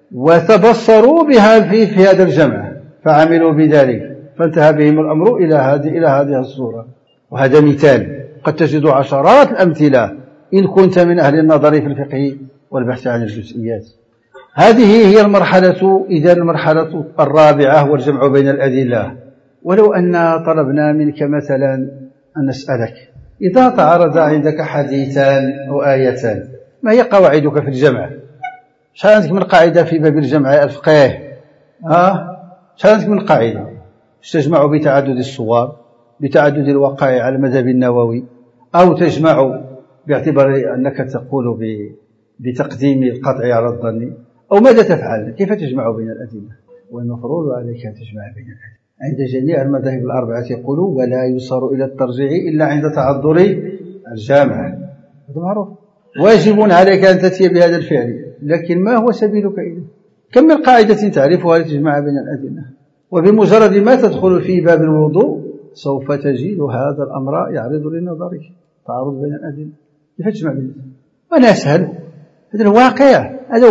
وتبصروا بها في هذا الجمع، فعملوا بذلك، فانتهى بهم الأمر إلى هذه الصورة. وهذا مثال، قد تجد عشرات الأمثلة إن كنت من أهل النظر في الفقه والبحث عن الجزئيات. هذه هي المرحلة، إذا المرحلة الرابعة والجمع بين الأدلة. ولو أن طلبنا منك مثلا أن نسألك إذا تعارض عندك حديثان أو آيتان ما هي قواعدك في الجمع؟ شحال عندك من قاعدة في باب الجمع الفقيه؟ شحال عندك من قاعدة؟ تجمع بتعدد الصور، بتعدد الوقائع على المذهب النووي، أو تجمع باعتبار أنك تقول بتقديم القطع على الظن، أو ماذا تفعل؟ كيف تجمع بين الأدلة؟ والمفروض عليك أن تجمع بين الأدلة. عند جميع المذاهب الأربعة يقولوا ولا يصار إلى الترجيح إلا عند تعذر الجامع، هذا معروف. واجب عليك أن تأتي بهذا الفعل، لكن ما هو سبيلك إليه؟ كم من قاعدة تعرفها لتجمع بين الأدلة؟ وبمجرد ما تدخل في باب الوضوء سوف تجد هذا الأمر يعرض لنظرك، تعارض بين الأدلة. كيف تجمع بين الأدلة؟ وأنا أسهل. هذا الواقع، هذا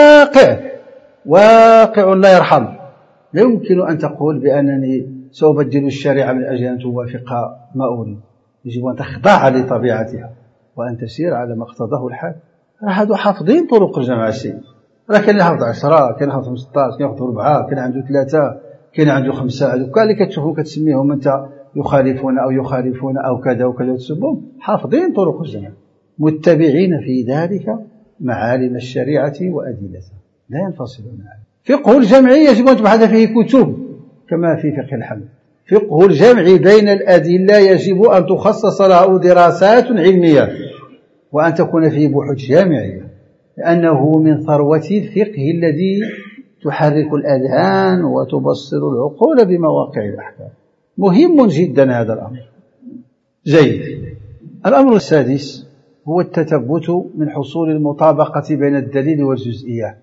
واقع لا يرحم. لا يمكن أن تقول بأنني سأبدل الشريعة من أجل أن توافق ما أريد. يجب أن تخضع لطبيعتها وأن تسير على ما اقتضاه الحال. هذا حافظين طرق الجمع السيد، راه كاين اللي حافظ 10، كاين حافظ 15، كاين حافظ 4، كاين عنده 3، كاين عنده 5. هذوك اللي كتشوفهم كتسميهم أنت يخالفون أو كذا وكذا وتسبهم، حافظين طرق الجمع، متبعين في ذلك معالم الشريعة وأدلتها، لا ينفصلون عنه. فقه الجمع يجب أن تبحث فيه كتب كما في فقه الحمد. فقه الجمع بين الأدلة يجب أن تخصص له دراسات علمية وأن تكون فيه بحوث جامعية، لأنه من ثروة الفقه الذي تحرك الأذهان وتبصر العقول بمواقع الأحكام. مهم جدا هذا الأمر. جيد. الأمر السادس هو التثبت من حصول المطابقة بين الدليل والجزئية.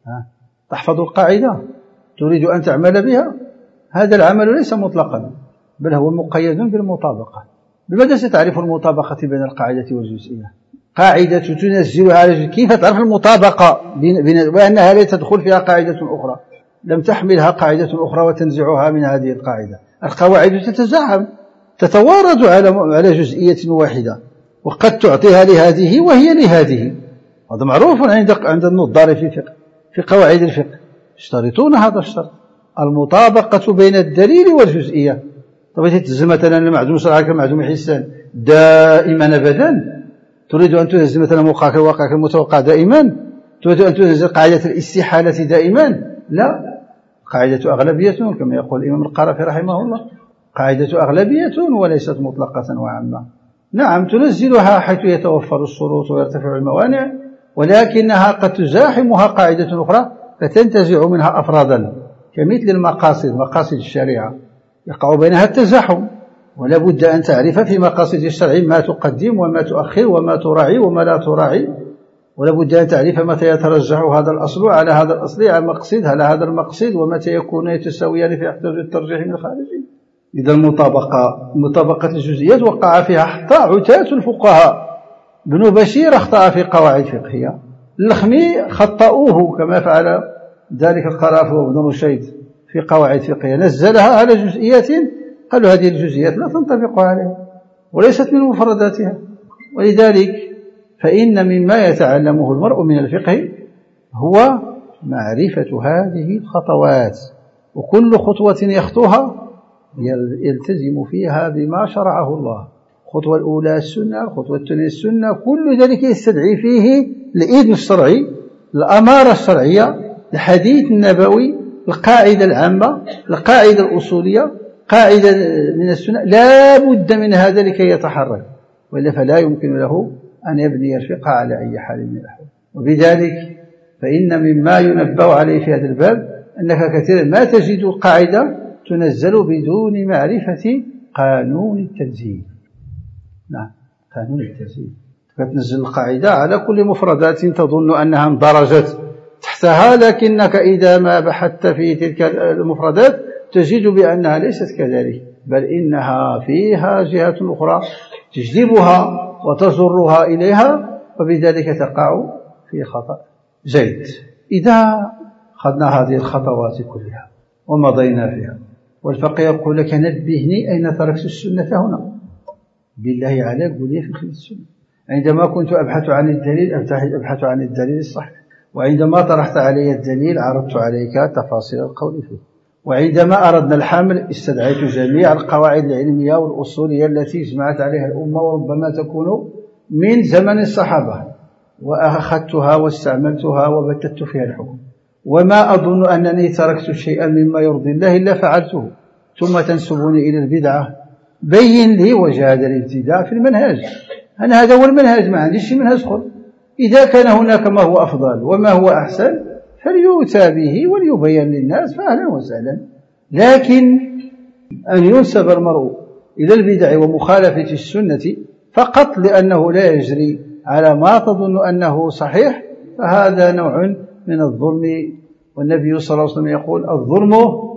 تحفظ القاعدة، تريد أن تعمل بها، هذا العمل ليس مطلقا بل هو مقيد بالمطابقة. بماذا ستعرف المطابقة بين القاعدة والجزئية؟ قاعدة تنزلها على كيف تعرف المطابقة بأنها لا تدخل فيها قاعدة أخرى لم تحملها قاعدة أخرى وتنزعها من هذه القاعدة؟ القواعد تتزاحم، تتوارد على جزئية واحدة، وقد تعطيها لهذه وهي لهذه. هذا معروف عند النظار في قواعد الفقه، يشترطون هذا الشرط، المطابقة بين الدليل والجزئية. طبعا تهز مثلا المعدوم شرعا كمعدوم حسان دائما أبدا، تريد أن تهز مثلا الواقع كالمتوقع دائما، تريد أن تهز قاعدة الاستحالة دائما، لا، قاعدة أغلبية كما يقول الإمام القرافي رحمه الله، قاعدة أغلبية وليست مطلقة وعامة. نعم تنزلها حيث يتوفر الشروط ويرتفع الموانع، ولكنها قد تزاحمها قاعدة أخرى فتنتزع منها أفرادا، كمثل المقاصد، مقاصد الشريعة يقع بينها التزاحم، ولا بد أن تعرف في مقاصد الشرع ما تقدم وما تؤخر وما تراعي وما لا تراعي، ولا بد أن تعرف متى يترجح هذا الأصل على هذا الأصل على هذا المقصد، ومتى يكون يتساويان فيحتاج الترجيح من الخارجي. إذا مطابقة الجزئيات وقع فيها حتى عتاة الفقهاء. ابن بشير أخطأ في قواعد فقهية، اللخمي خطأوه كما فعل ذلك القرافي وابن رشيد في قواعد فقهية، نزلها على جزئيات قالوا هذه الجزئيات لا تنطبق عليها وليست من مفرداتها. ولذلك فإن مما يتعلمه المرء من الفقه هو معرفة هذه الخطوات، وكل خطوة يخطوها يلتزم فيها بما شرعه الله. الخطوة الأولى السنة، الخطوة الثانية السنة، كل ذلك يستدعي فيه الإذن الشرعي، الأمارة الشرعية، الحديث النبوي، القاعدة العامة، القاعدة الأصولية، قاعدة من السنة، لا بد من هذا لكي يتحرك، وإلا فلا يمكن له أن يبني الفقه على أي حال من الأحوال. وبذلك فإن مما ينبه عليه في هذا الباب أنك كثيرا ما تجد قاعدة تنزل بدون معرفة قانون التنزيل. نعم، قانون التنزيل فتنزل القاعدة على كل مفردات تظن أنها اندرجت تحتها، لكنك إذا ما بحثت في تلك المفردات تجد بأنها ليست كذلك، بل إنها فيها جهة أخرى تجذبها وتجرها إليها، وبذلك تقع في خطأ. جيد. إذا أخذنا هذه الخطوات كلها ومضينا فيها، والفقيه يقول لك نبهني أين تركت السنة هنا، بالله عليك قل لي في خلال السنة. عندما كنت أبحث عن الدليل أبحث عن الدليل الصحيح، وعندما طرحت علي الدليل عرضت عليك تفاصيل القول فيه، وعندما أردنا الحمل استدعيت جميع القواعد العلمية والأصولية التي اجمعت عليها الأمة وربما تكون من زمن الصحابة، وأخذتها واستعملتها وبتت فيها الحكم، وما أظن أنني تركت شيئا مما يرضي الله إلا فعلته، ثم تنسبني إلى البدعة. بين لي وجه هذا الابتداع في المنهج، أنا هذا هو المنهج، ما عنديش منهج آخر. إذا كان هناك ما هو أفضل وما هو أحسن فليؤتى به وليبين للناس، فأهلا وسهلا. لكن أن ينسب المرء إلى البدع ومخالفة السنة فقط لأنه لا يجري على ما تظن أنه صحيح، فهذا نوع من الظلم. والنبي صلى الله عليه وسلم يقول الظلم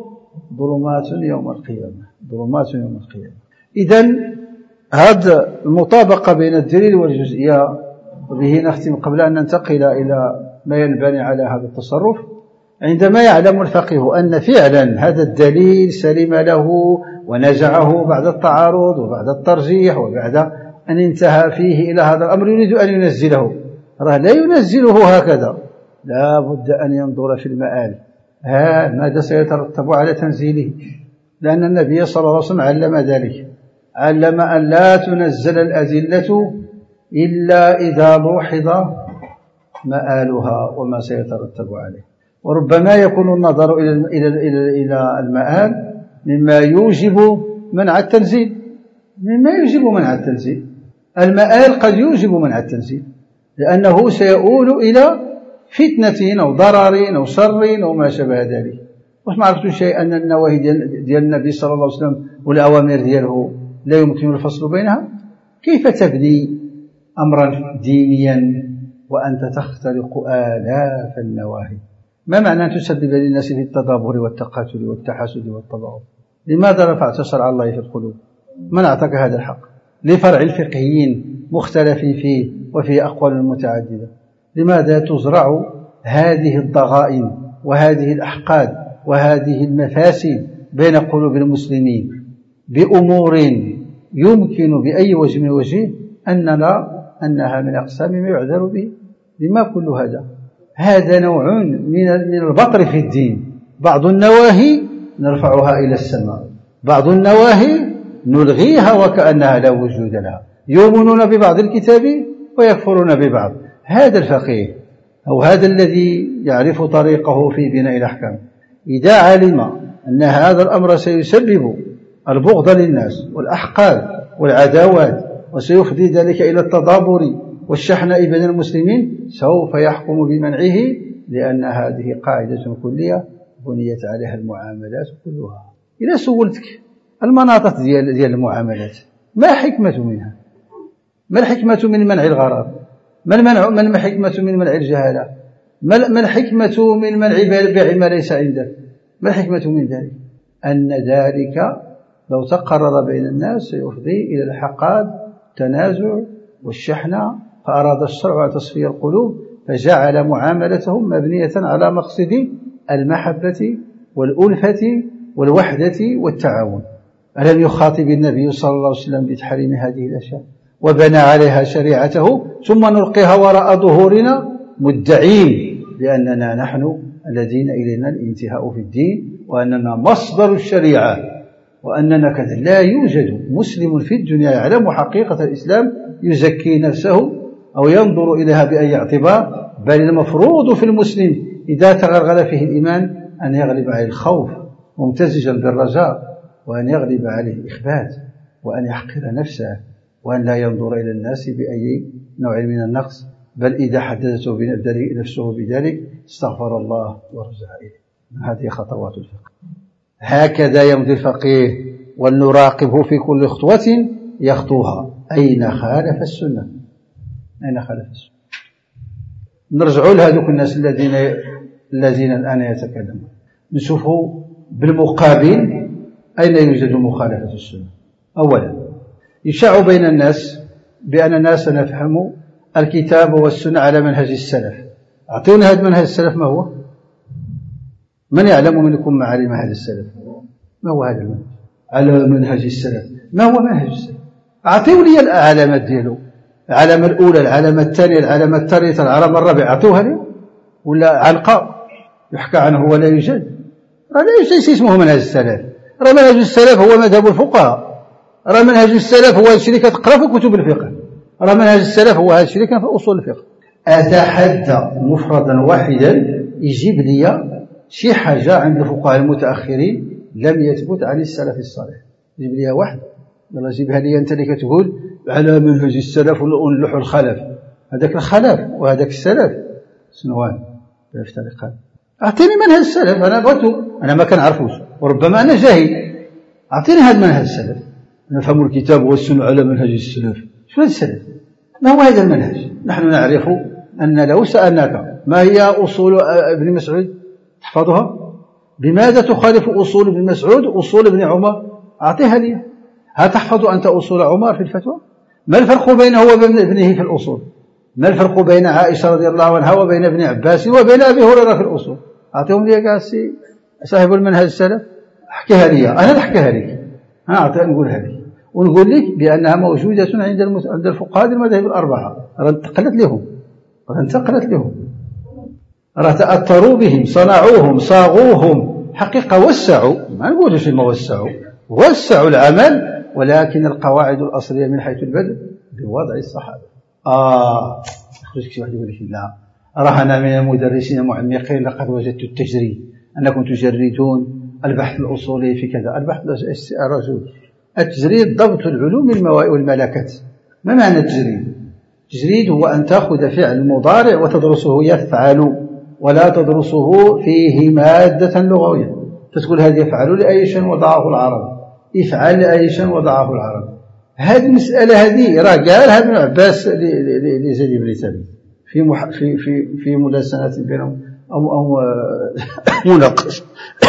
ظلمات يوم القيامة، ظلمات يوم القيامة. إذن هذا المطابقة بين الدليل والجزئية وبه نختم قبل أن ننتقل إلى ما ينبني على هذا التصرف. عندما يعلم الفقيه أن فعلا هذا الدليل سلم له ونزعه بعد التعارض وبعد الترجيح وبعد أن انتهى فيه إلى هذا الأمر يريد أن ينزله، لا ينزله هكذا، لا بد أن ينظر في المآل ماذا سيترتب على تنزيله، لأن النبي صلى الله عليه وسلم علم ذلك، علم أن لا تنزل الأدلة إلا إذا لوحظ مآلها وما سيترتب عليه. وربما يكون النظر إلى المآل مما يوجب منع التنزيل، المآل قد يوجب منع التنزيل، لأنه سيؤول إلى فتنة أو ضرر أو شر أو ما شابه ذلك. واش ما عرفتوا شيء أن النواهي ديال النبي صلى الله عليه وسلم والأوامر دياله لا يمكن الفصل بينها؟ كيف تبني أمرا دينيا وأنت تخترق آلاف النواهي؟ ما معنى أن تسبب للناس في التدابر والتقاتل والتحاسد والتباغض؟ لماذا رفعت شرع الله في القلوب؟ من أعطاك هذا الحق؟ لفرع الفقهيين مختلفين فيه وفيه أقوال متعددة. لماذا تزرع هذه الضغائن وهذه الأحقاد وهذه المفاسد بين قلوب المسلمين بأمور يمكن بأي وجه من وجه أنها من أقسام ما يعذر به؟ لما كل هذا نوع من البطر في الدين. بعض النواهي نرفعها إلى السماء، بعض النواهي نلغيها وكأنها لا وجود لها، يؤمنون ببعض الكتاب ويكفرون ببعض. هذا الفقيه أو هذا الذي يعرف طريقه في بناء الأحكام إذا علم أن هذا الأمر سيسبب البغض للناس والأحقاد والعداوات وسيفضي ذلك إلى التدابر والشحناء بين المسلمين سوف يحكم بمنعه، لأن هذه قاعدة كلية بنيت عليها المعاملات كلها. إذا سولتك المناطق ديال المعاملات ما حكمة منها؟ ما الحكمة من منع الغرر؟ ما الحكمة من منع الجهالة؟ ما الحكمة من منع بيع ما ليس عنده؟ ما الحكمة من ذلك؟ أن ذلك لو تقرر بين الناس سيفضي إلى الحقاد التنازع والشحنة، فأراد الشرع تصفية القلوب فجعل معاملتهم مبنية على مقصد المحبة والألفة والوحدة والتعاون. ألم يخاطب النبي صلى الله عليه وسلم بتحريم هذه الأشياء وبنى عليها شريعته ثم نلقيها وراء ظهورنا مدعين بأننا نحن الذين إلينا الانتهاء في الدين وأننا مصدر الشريعة، وأننا كذا. لا يوجد مسلم في الدنيا يعلم حقيقة الإسلام يزكي نفسه أو ينظر إليها بأي اعتبار، بل المفروض في المسلم إذا تغلغل فيه الإيمان أن يغلب عليه الخوف ممتزجا بالرجاء، وأن يغلب عليه الإخبات، وأن يحقر نفسه، وأن لا ينظر إلى الناس بأي نوع من النقص، بل إذا حدثته نفسه بذلك استغفر الله ورجع إليه. هذه خطوات الفقه. هكذا يمضي الفقيه ونراقبه في كل خطوة يخطوها. أين خالف السنة؟ نرجع لهذوك الناس الذين الآن يتكلمون، نشوفوا بالمقابل أين يوجد مخالفة السنة. أولا يشاع بين الناس بأن الناس نفهم الكتاب والسنة على منهج السلف. أعطوني هذا منهج السلف ما هو؟ من يعلم منكم معالم هذا السلف؟ ما هو هذا المنهج على منهج السلف؟ ما هو منهج السلف؟ أعطوا لي العلامات ديالو، العلامة الأولى، العلامة الثانية، العلامة الثالثة، العلامة الرابعة، أعطوها لي. ولا عنقاء يحكى عنه ولا يوجد؟ لا يوجد شيء اسمه منهج السلف. منهج السلف هو مذهب الفقهاء، منهج السلف هو الشيء اللي كتقرا في كتب الفقه، منهج السلف هو هذا الشيء اللي كان في أصول الفقه. أتحدى مفردا واحدا يجيب لي شي حاجة عند الفقهاء المتأخرين لم يثبت عن السلف الصالح. جيب لي واحد، يلا جيبها لي أنت اللي كتقول على منهج السلف ونلوح الخلف. هذاك الخلف وهذاك السلف سنوان يفترقان. أعطيني منهج السلف، أنا بغيته، أنا ما كنعرفوش وربما أنا جاهل. أعطيني هذا منهج السلف، نفهم الكتاب والسنة على منهج السلف. شو هذا السلف؟ ما هو هذا المنهج؟ نحن نعرف أن لو سألناك ما هي أصول ابن مسعود تحفظها؟ بماذا تخالف أصول ابن مسعود أصول ابن عمر؟ أعطيها لي. هل تحفظ أنت أصول عمر في الفتوى؟ ما الفرق بينه وبين ابنه في الأصول؟ ما الفرق بين عائشة رضي الله عنها وبين ابن عباس وبين أبي هريرة في الأصول؟ أعطيهم لي كاع صاحب المنهج السلف، احكيها لي، أنا نحكيها لك، نقولها لك ونقول لك بأنها موجودة عند الفقهاء المذاهب الأربعة. راه انتقلت لهم، راه تأثروا بهم، صنعوهم، صاغوهم، حقيقة وسعوا، ما نقولش ما وسعوا العمل، ولكن القواعد الأصلية من حيث البدء بوضع الصحابة. يخرج شي واحد يقول لك لا، راه أنا من المدرسين المعمقين لقد وجدت التجريد، أنكم تجردون البحث الأصولي في كذا. البحث التجريد ضبط العلوم والملكات. ما معنى التجريد؟ التجريد هو أن تأخذ فعل مضارع وتدرسه يفعل، ولا تدرسه فيه مادة لغوية. تقول هذا يفعل لأي شيء وضعه العرب، يفعل لأي شيء وضعه العرب. هذه المسألة هذه راه قالها ابن عباس لزيد بن ثابت في ملاسنات بينهم أو مناقشة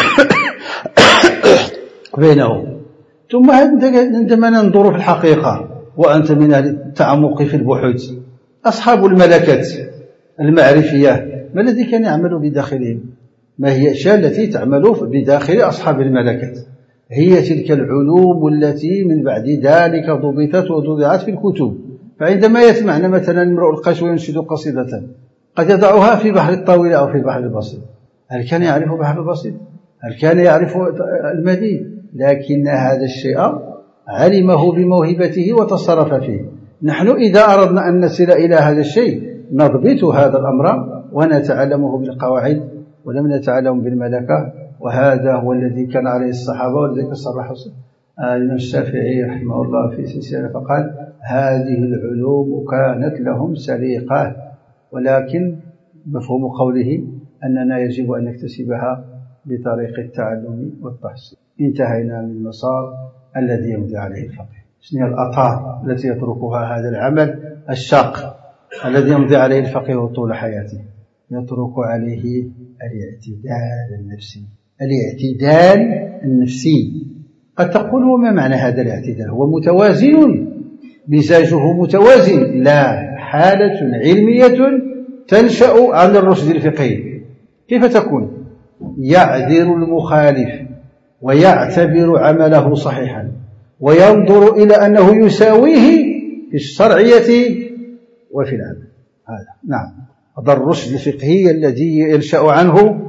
بينهم. ثم عندما ننظر في الحقيقة، وأنت من أهل التعمق في البحوث، أصحاب الملكات المعرفية ما الذي كان يعمل بداخلهم؟ ما هي الأشياء التي تعمل بداخل أصحاب الملكات؟ هي تلك العلوم التي من بعد ذلك ضبطت ووضعت في الكتب. فعندما يسمعنا مثلا امرؤ القيس وينشد قصيدة قد يضعها في بحر الطويل أو في بحر البسيط. هل كان يعرف بحر البسيط؟ هل كان يعرف المدين؟ لكن هذا الشيء علمه بموهبته وتصرف فيه. نحن إذا أردنا أن نصل إلى هذا الشيء نضبط هذا الأمر ونتعلمه بالقواعد ولم نتعلم بالملكة. وهذا هو الذي كان عليه الصحابة، ولذلك صرح الإمام الشافعي رحمه الله في سلسلة فقال هذه العلوم كانت لهم سليقة، ولكن مفهوم قوله أننا يجب أن نكتسبها بطريق التعلم والتحصيل. انتهينا من المسار الذي يمضي عليه الفقيه. شنو هي الآثار التي يتركها هذا العمل الشاق الذي يمضي عليه الفقيه طول حياته؟ يترك عليه الاعتدال النفسي. الاعتدال النفسي. قد تقول وما معنى هذا الاعتدال؟ هو متوازن، مزاجه متوازن، لا حالة علمية تنشأ عن الرشد الفقهي. كيف تكون؟ يعذر المخالف ويعتبر عمله صحيحا وينظر إلى أنه يساويه في الشرعية وفي العمل. هذا نعم، هذا الرشد الفقهي الذي ينشأ عنه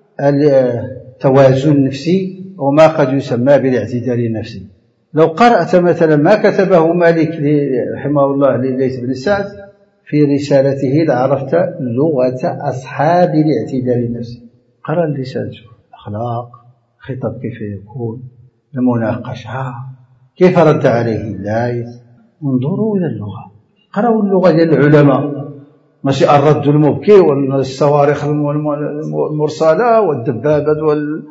التوازن النفسي وما قد يسمى بالاعتدال النفسي. لو قرأت مثلا ما كتبه مالك رحمه الله لليث بن سعد في رسالته لعرفت لغة أصحاب الاعتدال النفسي. قرأ الرسالة، أخلاق، خطاب كيف يكون، المناقشة، كيف رد عليه الليث. انظروا إلى اللغة، قرأوا اللغة ديال العلماء، ماشي الرد المبكي والصواريخ المرسلة والدبابات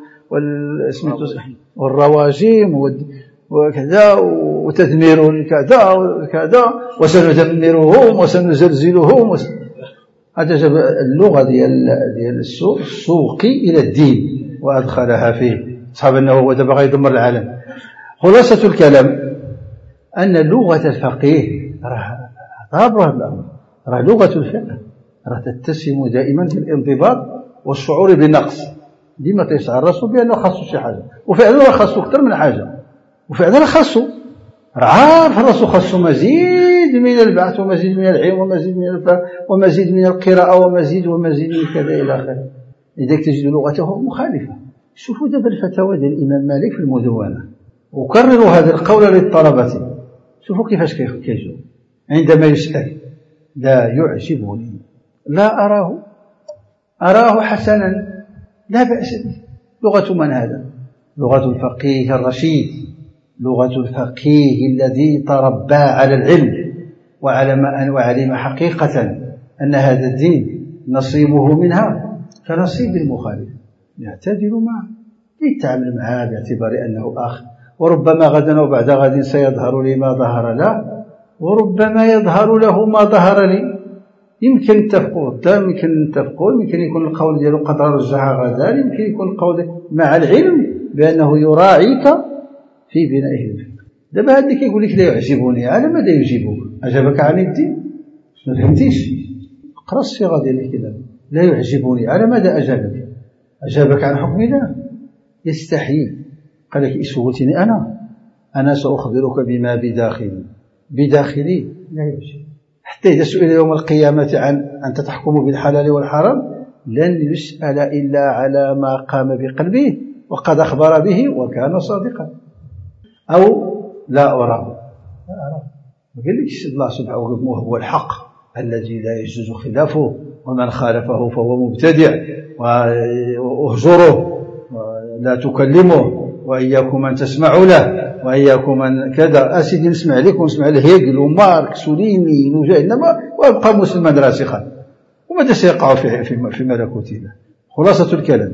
والرواجيم وكذا وتدمير كذا وكذا وسندمرهم وسنزلزلهم. هذا جاب اللغة ديال السوق إلى الدين وأدخلها فيه. أصحاب أنه دابا غيدمر العالم. خلاصة الكلام أن لغة الفقيه راه هذا الأمر، راه لغة الفقه راه تتسم دائما بالانضباط والشعور بالنقص. ديما تيشعر راسو بأنه خاصو شي حاجة، وفعلا راه خاصو أكثر من حاجة، وفعلا خاصو راه عارف راسو خاصو مزيد من البحث ومزيد من العلم ومزيد من الفهم ومزيد من القراءة ومزيد من كذا إلى آخره. لذلك تجد لغته مخالفة. شوفوا دابا الفتاوى ديال الإمام مالك في المدونة، وكرروا هذا القول للطلبة. شوفوا كيفاش كيجاوب عندما يسأل: لا يعجبني، لا أراه حسنا، لا بأس به. لغة من هذا؟ لغة الفقيه الرشيد، لغة الفقيه الذي تربى على العلم وعلم حقيقة أن هذا الدين نصيبه منها كنصيب المخالف، يعتدل معه، يتعامل معه باعتبار أنه آخر. وربما غدا وبعد غد سيظهر لي ما ظهر له، وربما يظهر له ما ظهر لي. يمكن نتفقوا قدام، يمكن نتفقوا، يمكن يكون القول ديالو قد رجح غدا، يمكن يكون القول مع العلم بأنه يراعيك في بنائه الفقه. دابا هذا كيقول لك لا يعجبني، على ماذا يجيبك؟ أجابك عن الدين؟ ما فهمتيش؟ اقرأ الصيغة ديال الكلام. لا يعجبني. على ماذا أجابك؟ أجابك عن حكم الله؟ يستحيي. قال لك سولتني أنا سأخبرك بما بداخلي لا يعجب. حتى إذا سئل يوم القيامة عن أنت تحكم بالحلال والحرام لن يسأل إلا على ما قام بقلبه وقد أخبر به وكان صادقا. أو لا أراه ما قال لكش الله سبحانه هو الحق الذي لا يجوز خلافه ومن خالفه فهو مبتدع واهجره لا تكلمه وإياكم أن تسمعوا له وإياكم أن كذا. أسيدي نسمع لك ونسمع لهيجل وماركس ولينين وإنما وأبقى مسلما راسخا وماذا سيقع في ملكوت الله؟ خلاصة الكلام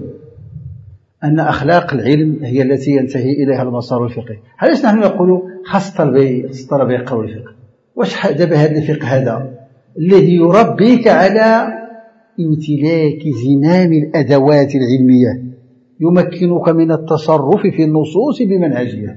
أن أخلاق العلم هي التي ينتهي إليها المسار الفقهي. علاش نحن نقول خاص الطلبة يقرأوا الفقه؟ واش دابا هذا الفقه هذا الذي يربيك على امتلاك زمام الأدوات العلمية، يمكنك من التصرف في النصوص بمنهجية،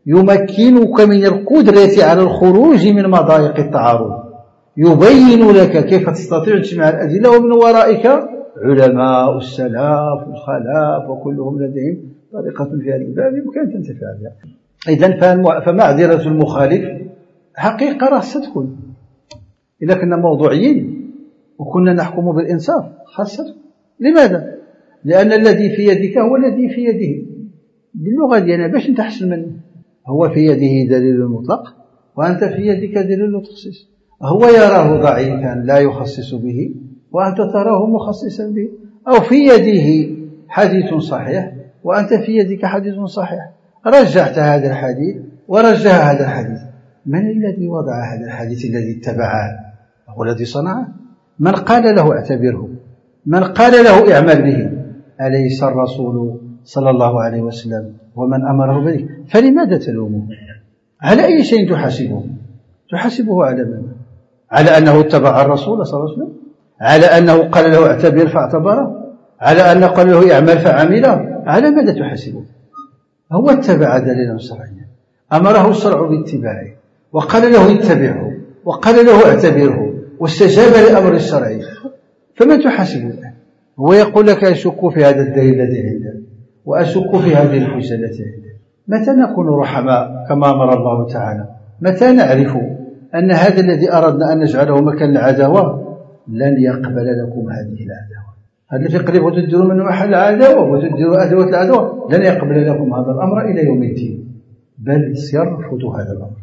يمكنك من القدرة على الخروج من مضايق التعارض، يبين لك كيف تستطيع تجمع الأدلة، ومن ورائك علماء السلف والخلف وكلهم لديهم طريقة في هذا الباب يمكن أن تنتفع بها. إذن فمعذرة المخالف حقيقة راه ستكون إذا كنا موضوعيين وكنا نحكم بالإنصاف خاصة. لماذا؟ لأن الذي في يدك هو الذي في يده. باللغة ديالنا باش انت أحسن منه. هو في يده دليل مطلق وأنت في يدك دليل تخصيص. هو يراه ضعيفا لا يخصص به وأنت تراه مخصصا به. أو في يده حديث صحيح وأنت في يدك حديث صحيح. رجعت هذا الحديث ورجع هذا الحديث. من الذي وضع هذا الحديث الذي اتبعه؟ هو الذي صنعه. من قال له اعتبره؟ من قال له اعمل به؟ أليس الرسول صلى الله عليه وسلم ومن أمره به؟ فلماذا تلومه؟ على أي شيء تحاسبه؟ تحاسبه على ماذا؟ على أنه اتبع الرسول صلى الله عليه وسلم؟ على أنه قال له اعتبر فاعتبره؟ على أنه قال له اعمل فعمله؟ على ماذا تحاسبه؟ هو اتبع دليلا شرعيا أمره الشرع باتباعه وقال له اتبعه وقال له اعتبره واستجاب لأمر الشرعي، فمن تحاسبه الآن؟ هو يقول لك أشك في هذا الدليل الذي عنده وأشك في هذه الحجة التي عنده. متى نكون رحماء كما أمر الله تعالى؟ متى نعرف أن هذا الذي أردنا أن نجعله مكان العداوة لن يقبل لكم هذه العداوة؟ هذا الفقه اللي تديروا منه محل العداوة وتديروا أدوات العداوة لن يقبل لكم هذا الأمر إلى يوم الدين، بل سيرفض هذا الأمر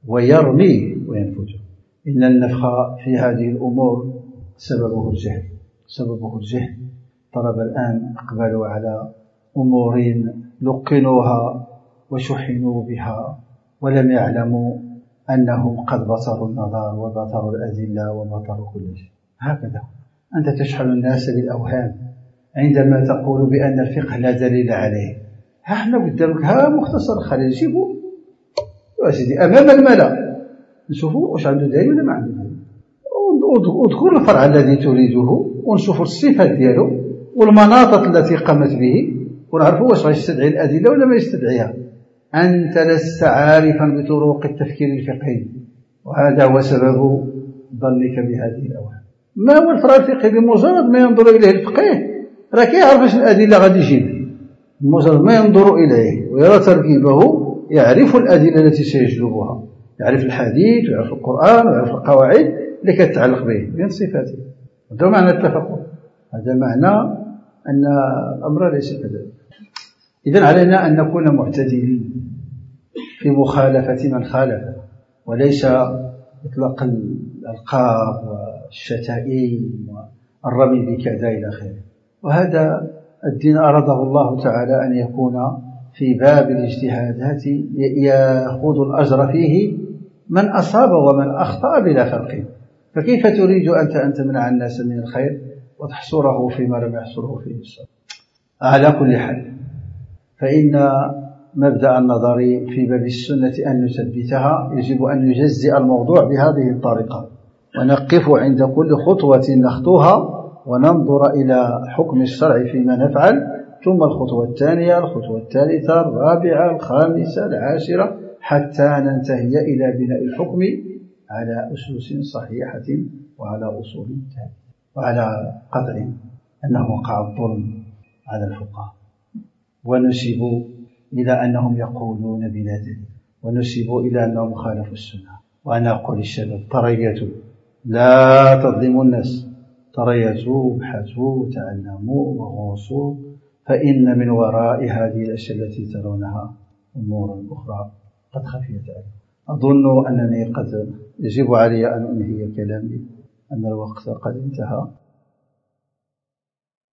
ويرمي وينفذه. إن النفخ في هذه الأمور سببه الجهل. طلب الآن أقبلوا على أمور لقنوها وشحنوا بها ولم يعلموا أنهم قد بطروا النظر وبطروا الأدلة وبطروا كل شيء. هكذا أنت تشحن الناس بالأوهام عندما تقول بأن الفقه لا دليل عليه. احنا قدامك ها مختصر خليل جيبوا يا سيدي أمام الملأ نشوفوا واش عنده دليل ولا ما عنده دليل، وذكر الفرع الذي تريده ونشوفوا الصفات ديالو والمناطق التي قامت به ونعرفوا واش يستدعي الأدلة ولا ما يستدعيها. أنت لست عارفا بطرق التفكير الفقهي، وهذا هو سبب ظنك بهذه الأوهام. ما هو الفرع الفقهي؟ بمجرد ما ينظر إليه الفقيه راه كيعرف واش الأدلة غادي يجيب. بمجرد ما ينظر إليه ويرى تركيبه يعرف الأدلة التي سيجلبها، يعرف الحديث ويعرف القرآن ويعرف القواعد اللي كتتعلق به من صفاته. هذا معنى التفقه، هذا معنى أن الأمر ليس كذلك. إذن علينا أن نكون معتدلين في مخالفة من خالف، وليس إطلاق الألقاب والشتائم والرمي بكذا إلى آخره. وهذا الدين أراده الله تعالى أن يكون في باب الاجتهادات يأخذ الأجر فيه من أصاب ومن أخطأ بلا فرق. فكيف تريد أن تمنع الناس من الخير وتحصره فيما لم يحصره فيه الشر؟ على كل حال، فإن مبدأ النظر في باب السنة أن نثبتها يجب أن نجزئ الموضوع بهذه الطريقة، ونقف عند كل خطوة نخطوها وننظر إلى حكم الشرع فيما نفعل، ثم الخطوة الثانية، الخطوة الثالثة، الرابعة، الخامسة، العاشرة، حتى ننتهي إلى بناء الحكم على أسس صحيحة وعلى أصول ثابتة وعلى قطع أنه وقع الظلم على الفقهاء، ونسبوا إلى أنهم يقولون بلا دليل، ونسبوا إلى أنهم خالفوا السنة. وأنا أقول للشباب تريثوا، لا تظلموا الناس، تريثوا، ابحثوا، تعلموا وغوصوا، فإن من وراء هذه الأشياء التي ترونها أمور أخرى قد خفيت عليكم. أظن أنني قد يجب علي أن أنهي كلامي، أن الوقت قد انتهى.